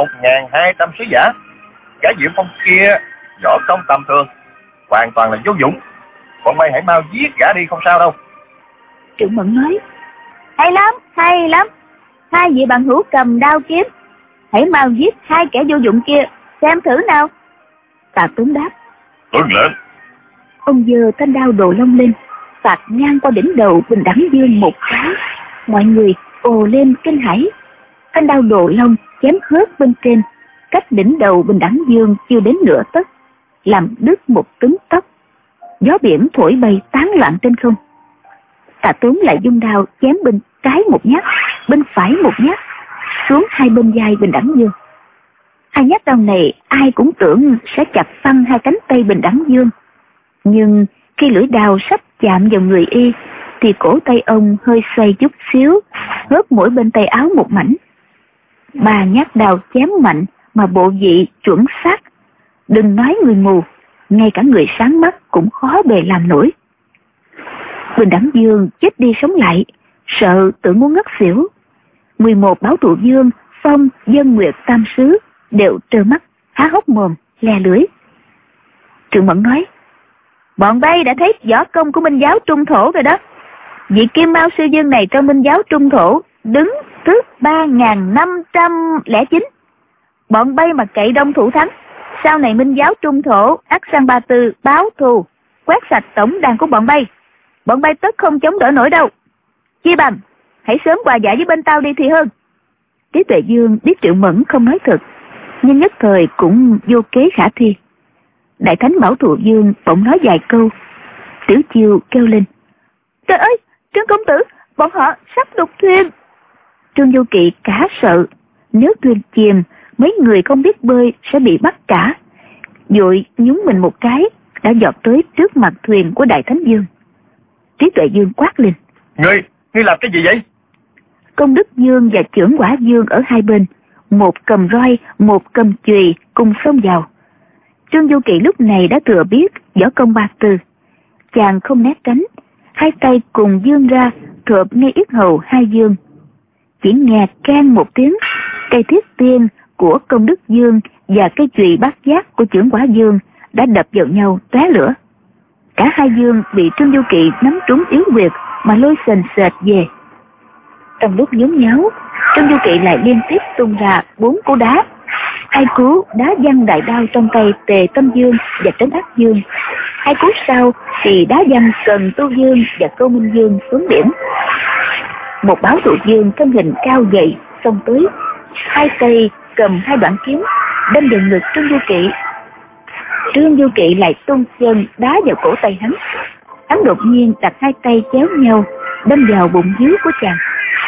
1.200 sứ giả. Cả Diệu Phong kia võ công tầm thường, hoàn toàn là vô dụng. Bọn bay hãy mau giết gã đi không sao đâu. Triệu Mẫn nói: Hay lắm, hay lắm. Hai vị bạn hữu cầm đao kiếm, hãy mau giết hai kẻ vô dụng kia xem thử nào. Tạ Tuấn đáp: Tuân lệnh. Ông giơ thanh đao Đồ Long lên, phạt ngang qua đỉnh đầu Bình Đẳng Dương một cái. Mọi người ồ lên kinh hãi. Thanh đao Đồ Long chém hớt bên trên, cách đỉnh đầu Bình Đẳng Dương chưa đến nửa tấc, làm đứt một túm tóc. Gió biển thổi bay tán loạn trên không. Tạ Tuấn lại dung đao chém bên trái một nhát, bên phải một nhát, xuống hai bên vai Bình Đẳng Dương. Hai nhát đao này ai cũng tưởng sẽ chặt phăng hai cánh tay Bình Đẳng Dương, nhưng khi lưỡi đao sắp chạm vào người y thì cổ tay ông hơi xoay chút xíu, hớt mỗi bên tay áo một mảnh. 3 nhát đao chém mạnh mà bộ vị chuẩn xác, đừng nói người mù, ngay cả người sáng mắt cũng khó bề làm nổi. Bình Đẳng Dương chết đi sống lại, sợ tưởng muốn ngất xỉu. 11 Bảo Trụ Dương, Phong, Dân Nguyệt Tam Sứ đều trơ mắt, há hốc mồm, le lưỡi. Triệu Mẫn nói: Bọn bay đã thấy võ công của Minh giáo Trung Thổ rồi đó. Vị Kim Mao Sư Dương này trong Minh giáo Trung Thổ đứng thứ 3.509. Bọn bay mà cậy đông thủ thắng, sau này Minh giáo Trung Thổ ắt sang Ba Tư báo thù, quét sạch tổng đàn của bọn bay. Bọn bay tất không chống đỡ nổi đâu. Chi bằng hãy sớm hòa giải với bên tao đi thì hơn. Trí Tuệ Dương biết Triệu Mẫn không nói thật, nhưng nhất thời cũng vô kế khả thi. Đại thánh Bảo Trụ Dương bỗng nói vài câu. Tiểu Chiêu kêu lên: Trời ơi, Trương công tử, bọn họ sắp đục thuyền. Trương Du Kỵ cả sợ, nếu thuyền chìm, mấy người không biết bơi sẽ bị bắt cả. vội nhúng mình một cái, đã giọt tới trước mặt thuyền của Đại Thánh Dương. Trí Tuệ Dương quát lên: Ngươi làm cái gì vậy? Công Đức Dương và Chưởng Quả Dương ở hai bên, một cầm roi, một cầm chùy cùng xông vào. Trương Du Kỵ lúc này đã thừa biết võ công ba tư, chàng không né tránh, hai tay cùng vươn ra thộp ngay yết hầu hai Dương. Chỉ nghe keng một tiếng, cây thiết tiên của Công Đức Dương và cây chùy bát giác của Chưởng Quả Dương đã đập vào nhau tóe lửa. Cả hai Dương bị Trương Du Kỵ nắm trúng yếu huyệt mà lôi sền sệt về. Trong lúc nhốn nháo, Trương Du Kỵ lại liên tiếp tung ra 4 cú đá. Hai cú đá văng đại đao trong tay Tề Tâm Dương và Trấn Ác Dương. Hai cú sau thì đá văng Cần Tu Dương và Câu Minh Dương xuống biển. Một Bảo Thụ Dương thân hình cao gầy xông tới, hai tay cầm hai đoạn kiếm đâm vào ngực Trương Du Kỵ. Trương Du Kỵ lại tung chân đá vào cổ tay hắn. Hắn đột nhiên đặt hai tay chéo nhau đâm vào bụng dưới của chàng.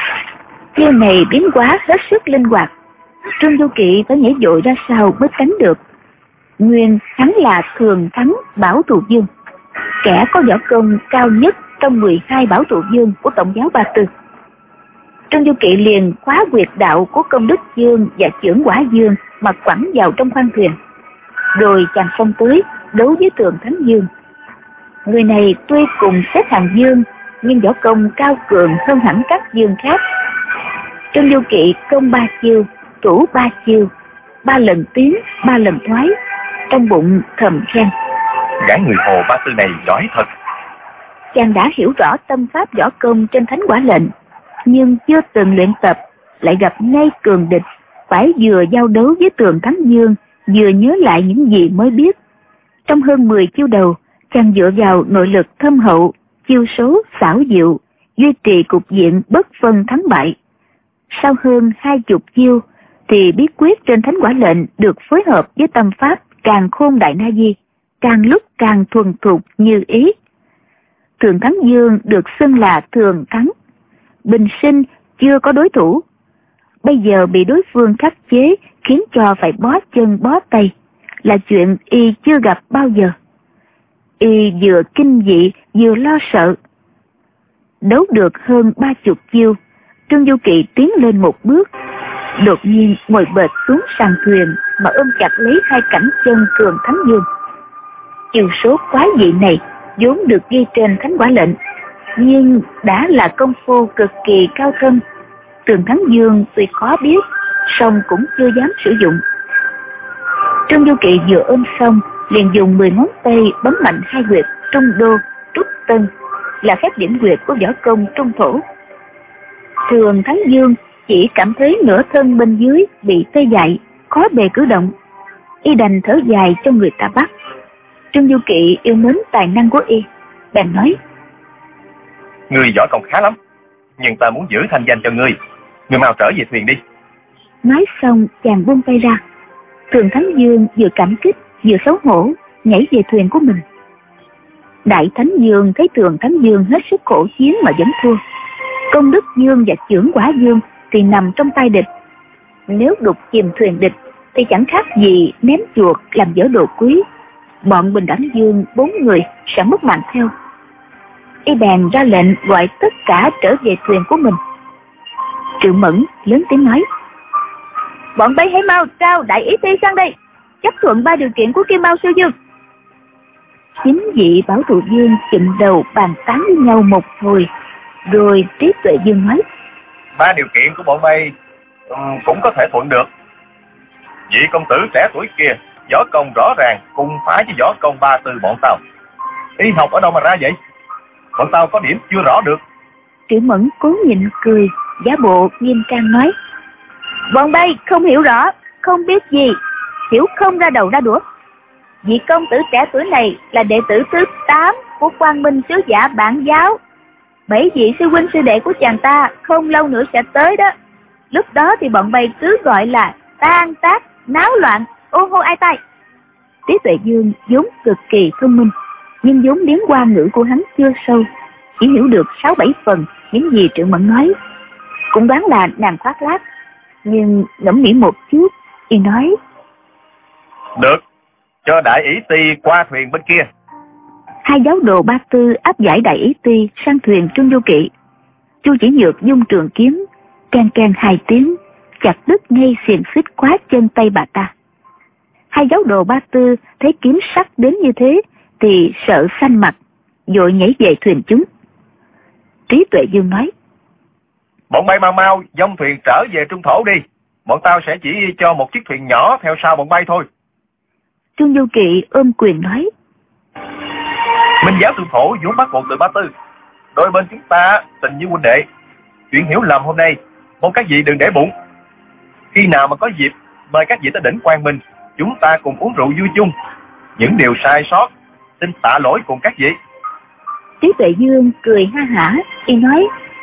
Chiêu này biến hóa hết sức linh hoạt, Trương Du Kỵ phải nhảy vội ra sau mới tránh được. Nguyên hắn là Thường Thắng Bảo Thụ Dương, kẻ có võ công cao nhất trong 12 Bảo Thụ Dương của Tổng giáo Ba Tư. Trương Du Kỵ liền khóa quyệt đạo của Công Đức Dương và Chưởng Quả Dương mà quẳng vào trong khoang thuyền. Rồi chàng xông tới đấu với Thường Thắng Dương. Người này tuy cùng xếp hàng Dương nhưng võ công cao cường hơn hẳn các Dương khác. Trương Du Kỵ công 3 chiêu, thủ 3 chiêu, 3 lần tiến, 3 lần thoái, trong bụng thầm khen: Gã người Hồ Ba Tư này giỏi thật. Chàng đã hiểu rõ tâm pháp võ công trên Thánh Quả Lệnh, nhưng chưa từng luyện tập, lại gặp ngay cường địch, phải vừa giao đấu với Thường Thắng Dương, vừa nhớ lại những gì mới biết. Trong hơn 10 chiêu đầu, chàng dựa vào nội lực thâm hậu, chiêu số xảo diệu, duy trì cục diện bất phân thắng bại. Sau hơn 20 chiêu, thì bí quyết trên Thánh Quả Lệnh được phối hợp với tâm pháp Càn Khôn Đại Na Di, càng lúc càng thuần thục như ý. Thường Thắng Dương được xưng là Thường Thắng, bình sinh chưa có đối thủ. Bây giờ bị đối phương khắc chế khiến cho phải bó chân bó tay, là chuyện y chưa gặp bao giờ. Y vừa kinh dị vừa lo sợ. Đấu được hơn 30 chiêu, Trương Du Kỵ tiến lên một bước, đột nhiên ngồi bệt xuống sàn thuyền mà ôm chặt lấy hai cẳng chân Thường Thắng Dương. Chiêu số quái dị này vốn được ghi trên Thánh Quả Lệnh, nhưng đã là công phu cực kỳ cao thâm. Thường Thắng Dương tuy khó biết, song cũng chưa dám sử dụng. Trương Du Kỵ vừa ôm xong, liền dùng 10 ngón tay bấm mạnh hai huyệt Trung Đô, Trúc Tân, là phép điểm huyệt của võ công trung thổ. Thường Thắng Dương chỉ cảm thấy nửa thân bên dưới bị tê dại, khó bề cử động. Y đành thở dài cho người ta bắt. Trương Du Kỵ yêu mến tài năng của y, bèn nói: Ngươi võ công khá lắm, nhưng ta muốn giữ thanh danh cho ngươi. Ngươi mau trở về thuyền đi. Nói xong chàng buông tay ra. Thường Thắng Dương vừa cảm kích vừa xấu hổ nhảy về thuyền của mình. Đại Thánh Dương thấy Thường Thắng Dương hết sức khổ chiến mà vẫn thua. Công Đức Dương và Chưởng Quả Dương thì nằm trong tay địch. Nếu đục chìm thuyền địch thì chẳng khác gì ném chuột làm dở đồ quý. Bọn Bình Đẳng Dương 4 người sẽ mất mạng theo. Y bèn ra lệnh gọi tất cả trở về thuyền của mình. Triệu Mẫn lớn tiếng nói: Bọn bay hãy mau trao đại ý thi sang đây, chấp thuận 3 điều kiện của Kim Mao Sư Dương. Chính vị Bảo Thụ Dương chụm đầu bàn tán với nhau một hồi, rồi Trí Tuệ Dương nói: 3 điều kiện của bọn bay cũng có thể thuận được. Vị công tử trẻ tuổi kia võ công rõ ràng cùng phá với võ công Ba Tư bọn tao. Y học ở đâu mà ra vậy? Bọn tao có điểm chưa rõ được. Triệu Mẫn cố nhịn cười, giả bộ nghiêm trang nói: Bọn bay không hiểu rõ, không biết gì, hiểu không ra đầu ra đũa. Vị công tử trẻ tuổi này là đệ tử thứ 8 của Quang Minh sứ giả Bản giáo. 7 vị sư huynh sư đệ của chàng ta không lâu nữa sẽ tới đó. Lúc đó thì bọn bay cứ gọi là tan tác, náo loạn, ô hô ai tai. Trí Tuệ Dương vốn cực kỳ thông minh, nhưng vốn liếng qua ngữ của hắn chưa sâu, chỉ hiểu được 6-7 phần những gì Triệu Mẫn nói. Cũng đoán là nàng khoác lác, nhưng ngẫm nghĩ một chút, y nói: Được, cho Đại Ý Ti qua thuyền bên kia. Hai giáo đồ Ba Tư áp giải Đại Ý Ti sang thuyền Trương Du Kỵ. Chu Chỉ Nhược dung trường kiếm, can can hai tiếng, chặt đứt ngay xiềng xích khóa chân tay bà ta. Hai giáo đồ Ba Tư thấy kiếm sắc đến như thế thì sợ xanh mặt, vội nhảy về thuyền chúng. Trí Tuệ Dương nói: Bọn bay mau dông thuyền trở về Trung Thổ đi. Bọn tao sẽ chỉ cho một chiếc thuyền nhỏ theo sau bọn bay thôi. Trương Du Kỵ ôm quyền nói: Minh giáo Trung Thổ vốn bắt nguồn từ Ba Tư. Đôi bên chúng ta tình như huynh đệ. Chuyện hiểu lầm hôm nay mong các vị đừng để bụng. Khi nào mà có dịp mời các vị tới đỉnh Quang Minh, chúng ta cùng uống rượu vui chung. Những điều sai sót xin tạ lỗi cùng các vị. Trí Tuệ Dương cười ha hả, y nói: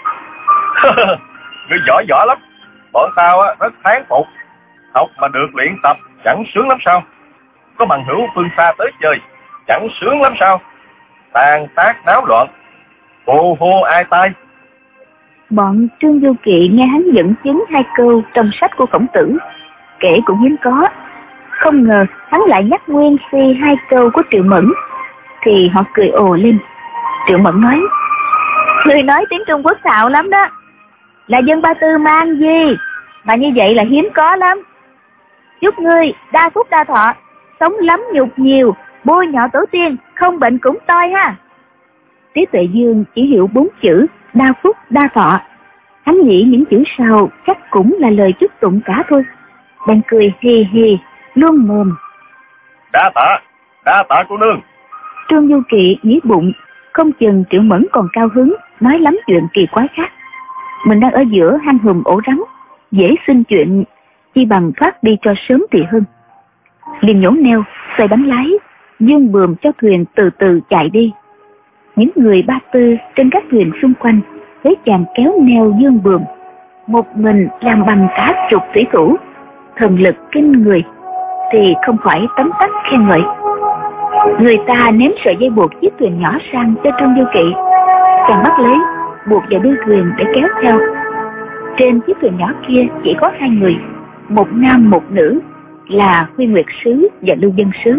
Ngươi giỏi lắm. Bọn tao rất thán phục. Học mà được luyện tập chẳng sướng lắm sao? Có bằng hữu phương xa tới chơi chẳng sướng lắm sao? Tàn tác náo loạn, hô hô ai tai. Bọn Trương Du Kỵ nghe hắn dẫn chứng hai câu trong sách của Khổng Tử, kể cũng hiếm có. Không ngờ hắn lại nhắc nguyên si hai câu của Triệu Mẫn, thì họ cười ồ lên. Triệu Mẫn nói: Người nói tiếng Trung Quốc xạo lắm đó. Là dân Ba Tư mang gì mà như vậy là hiếm có lắm. Chúc ngươi đa phúc đa thọ, sống lắm nhục nhiều, bôi nhọ tổ tiên, không bệnh cũng toi ha. Trí Tuệ Dương chỉ hiểu 4 chữ đa phúc đa thọ. Hắn nghĩ những chữ sau chắc cũng là lời chúc tụng cả thôi, bèn cười hì hì luôn mồm: Đa tạ cô nương. Trương Du Kỵ nghĩ bụng, không chừng Triệu Mẫn còn cao hứng nói lắm chuyện kỳ quái khác. Mình đang ở giữa hang hùm ổ rắn, dễ xin chuyện, chi bằng thoát đi cho sớm thì hơn. Liền nhổ neo, xoay bánh lái, dương buồm cho thuyền từ từ chạy đi. Những người Ba Tư trên các thuyền xung quanh thấy chàng kéo neo dương buồm, một mình làm bằng cả chục thủy thủ, thần lực kinh người, thì không khỏi tấm tắc khen ngợi. Người ta ném sợi dây buộc chiếc thuyền nhỏ sang cho Trương Du Kỵ, chàng bắt lấy buộc vào đuôi thuyền để kéo theo. Trên chiếc thuyền nhỏ kia chỉ có 2 người, một nam một nữ, là Huy Nguyệt Sứ và Lưu Dân Sứ.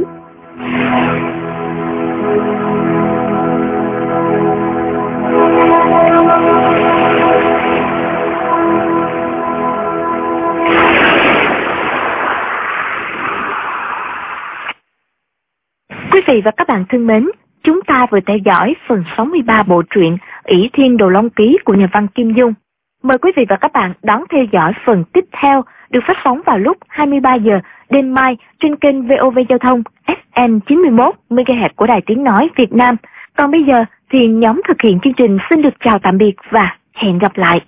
Quý vị và các bạn thân mến, chúng ta vừa theo dõi phần 63 bộ truyện Ỷ Thiên Đồ Long Ký của nhà văn Kim Dung. Mời quý vị và các bạn đón theo dõi phần tiếp theo được phát sóng vào lúc 23 giờ đêm mai trên kênh VOV Giao thông FM 91 MHz của Đài Tiếng Nói Việt Nam. Còn bây giờ thì nhóm thực hiện chương trình xin được chào tạm biệt và hẹn gặp lại.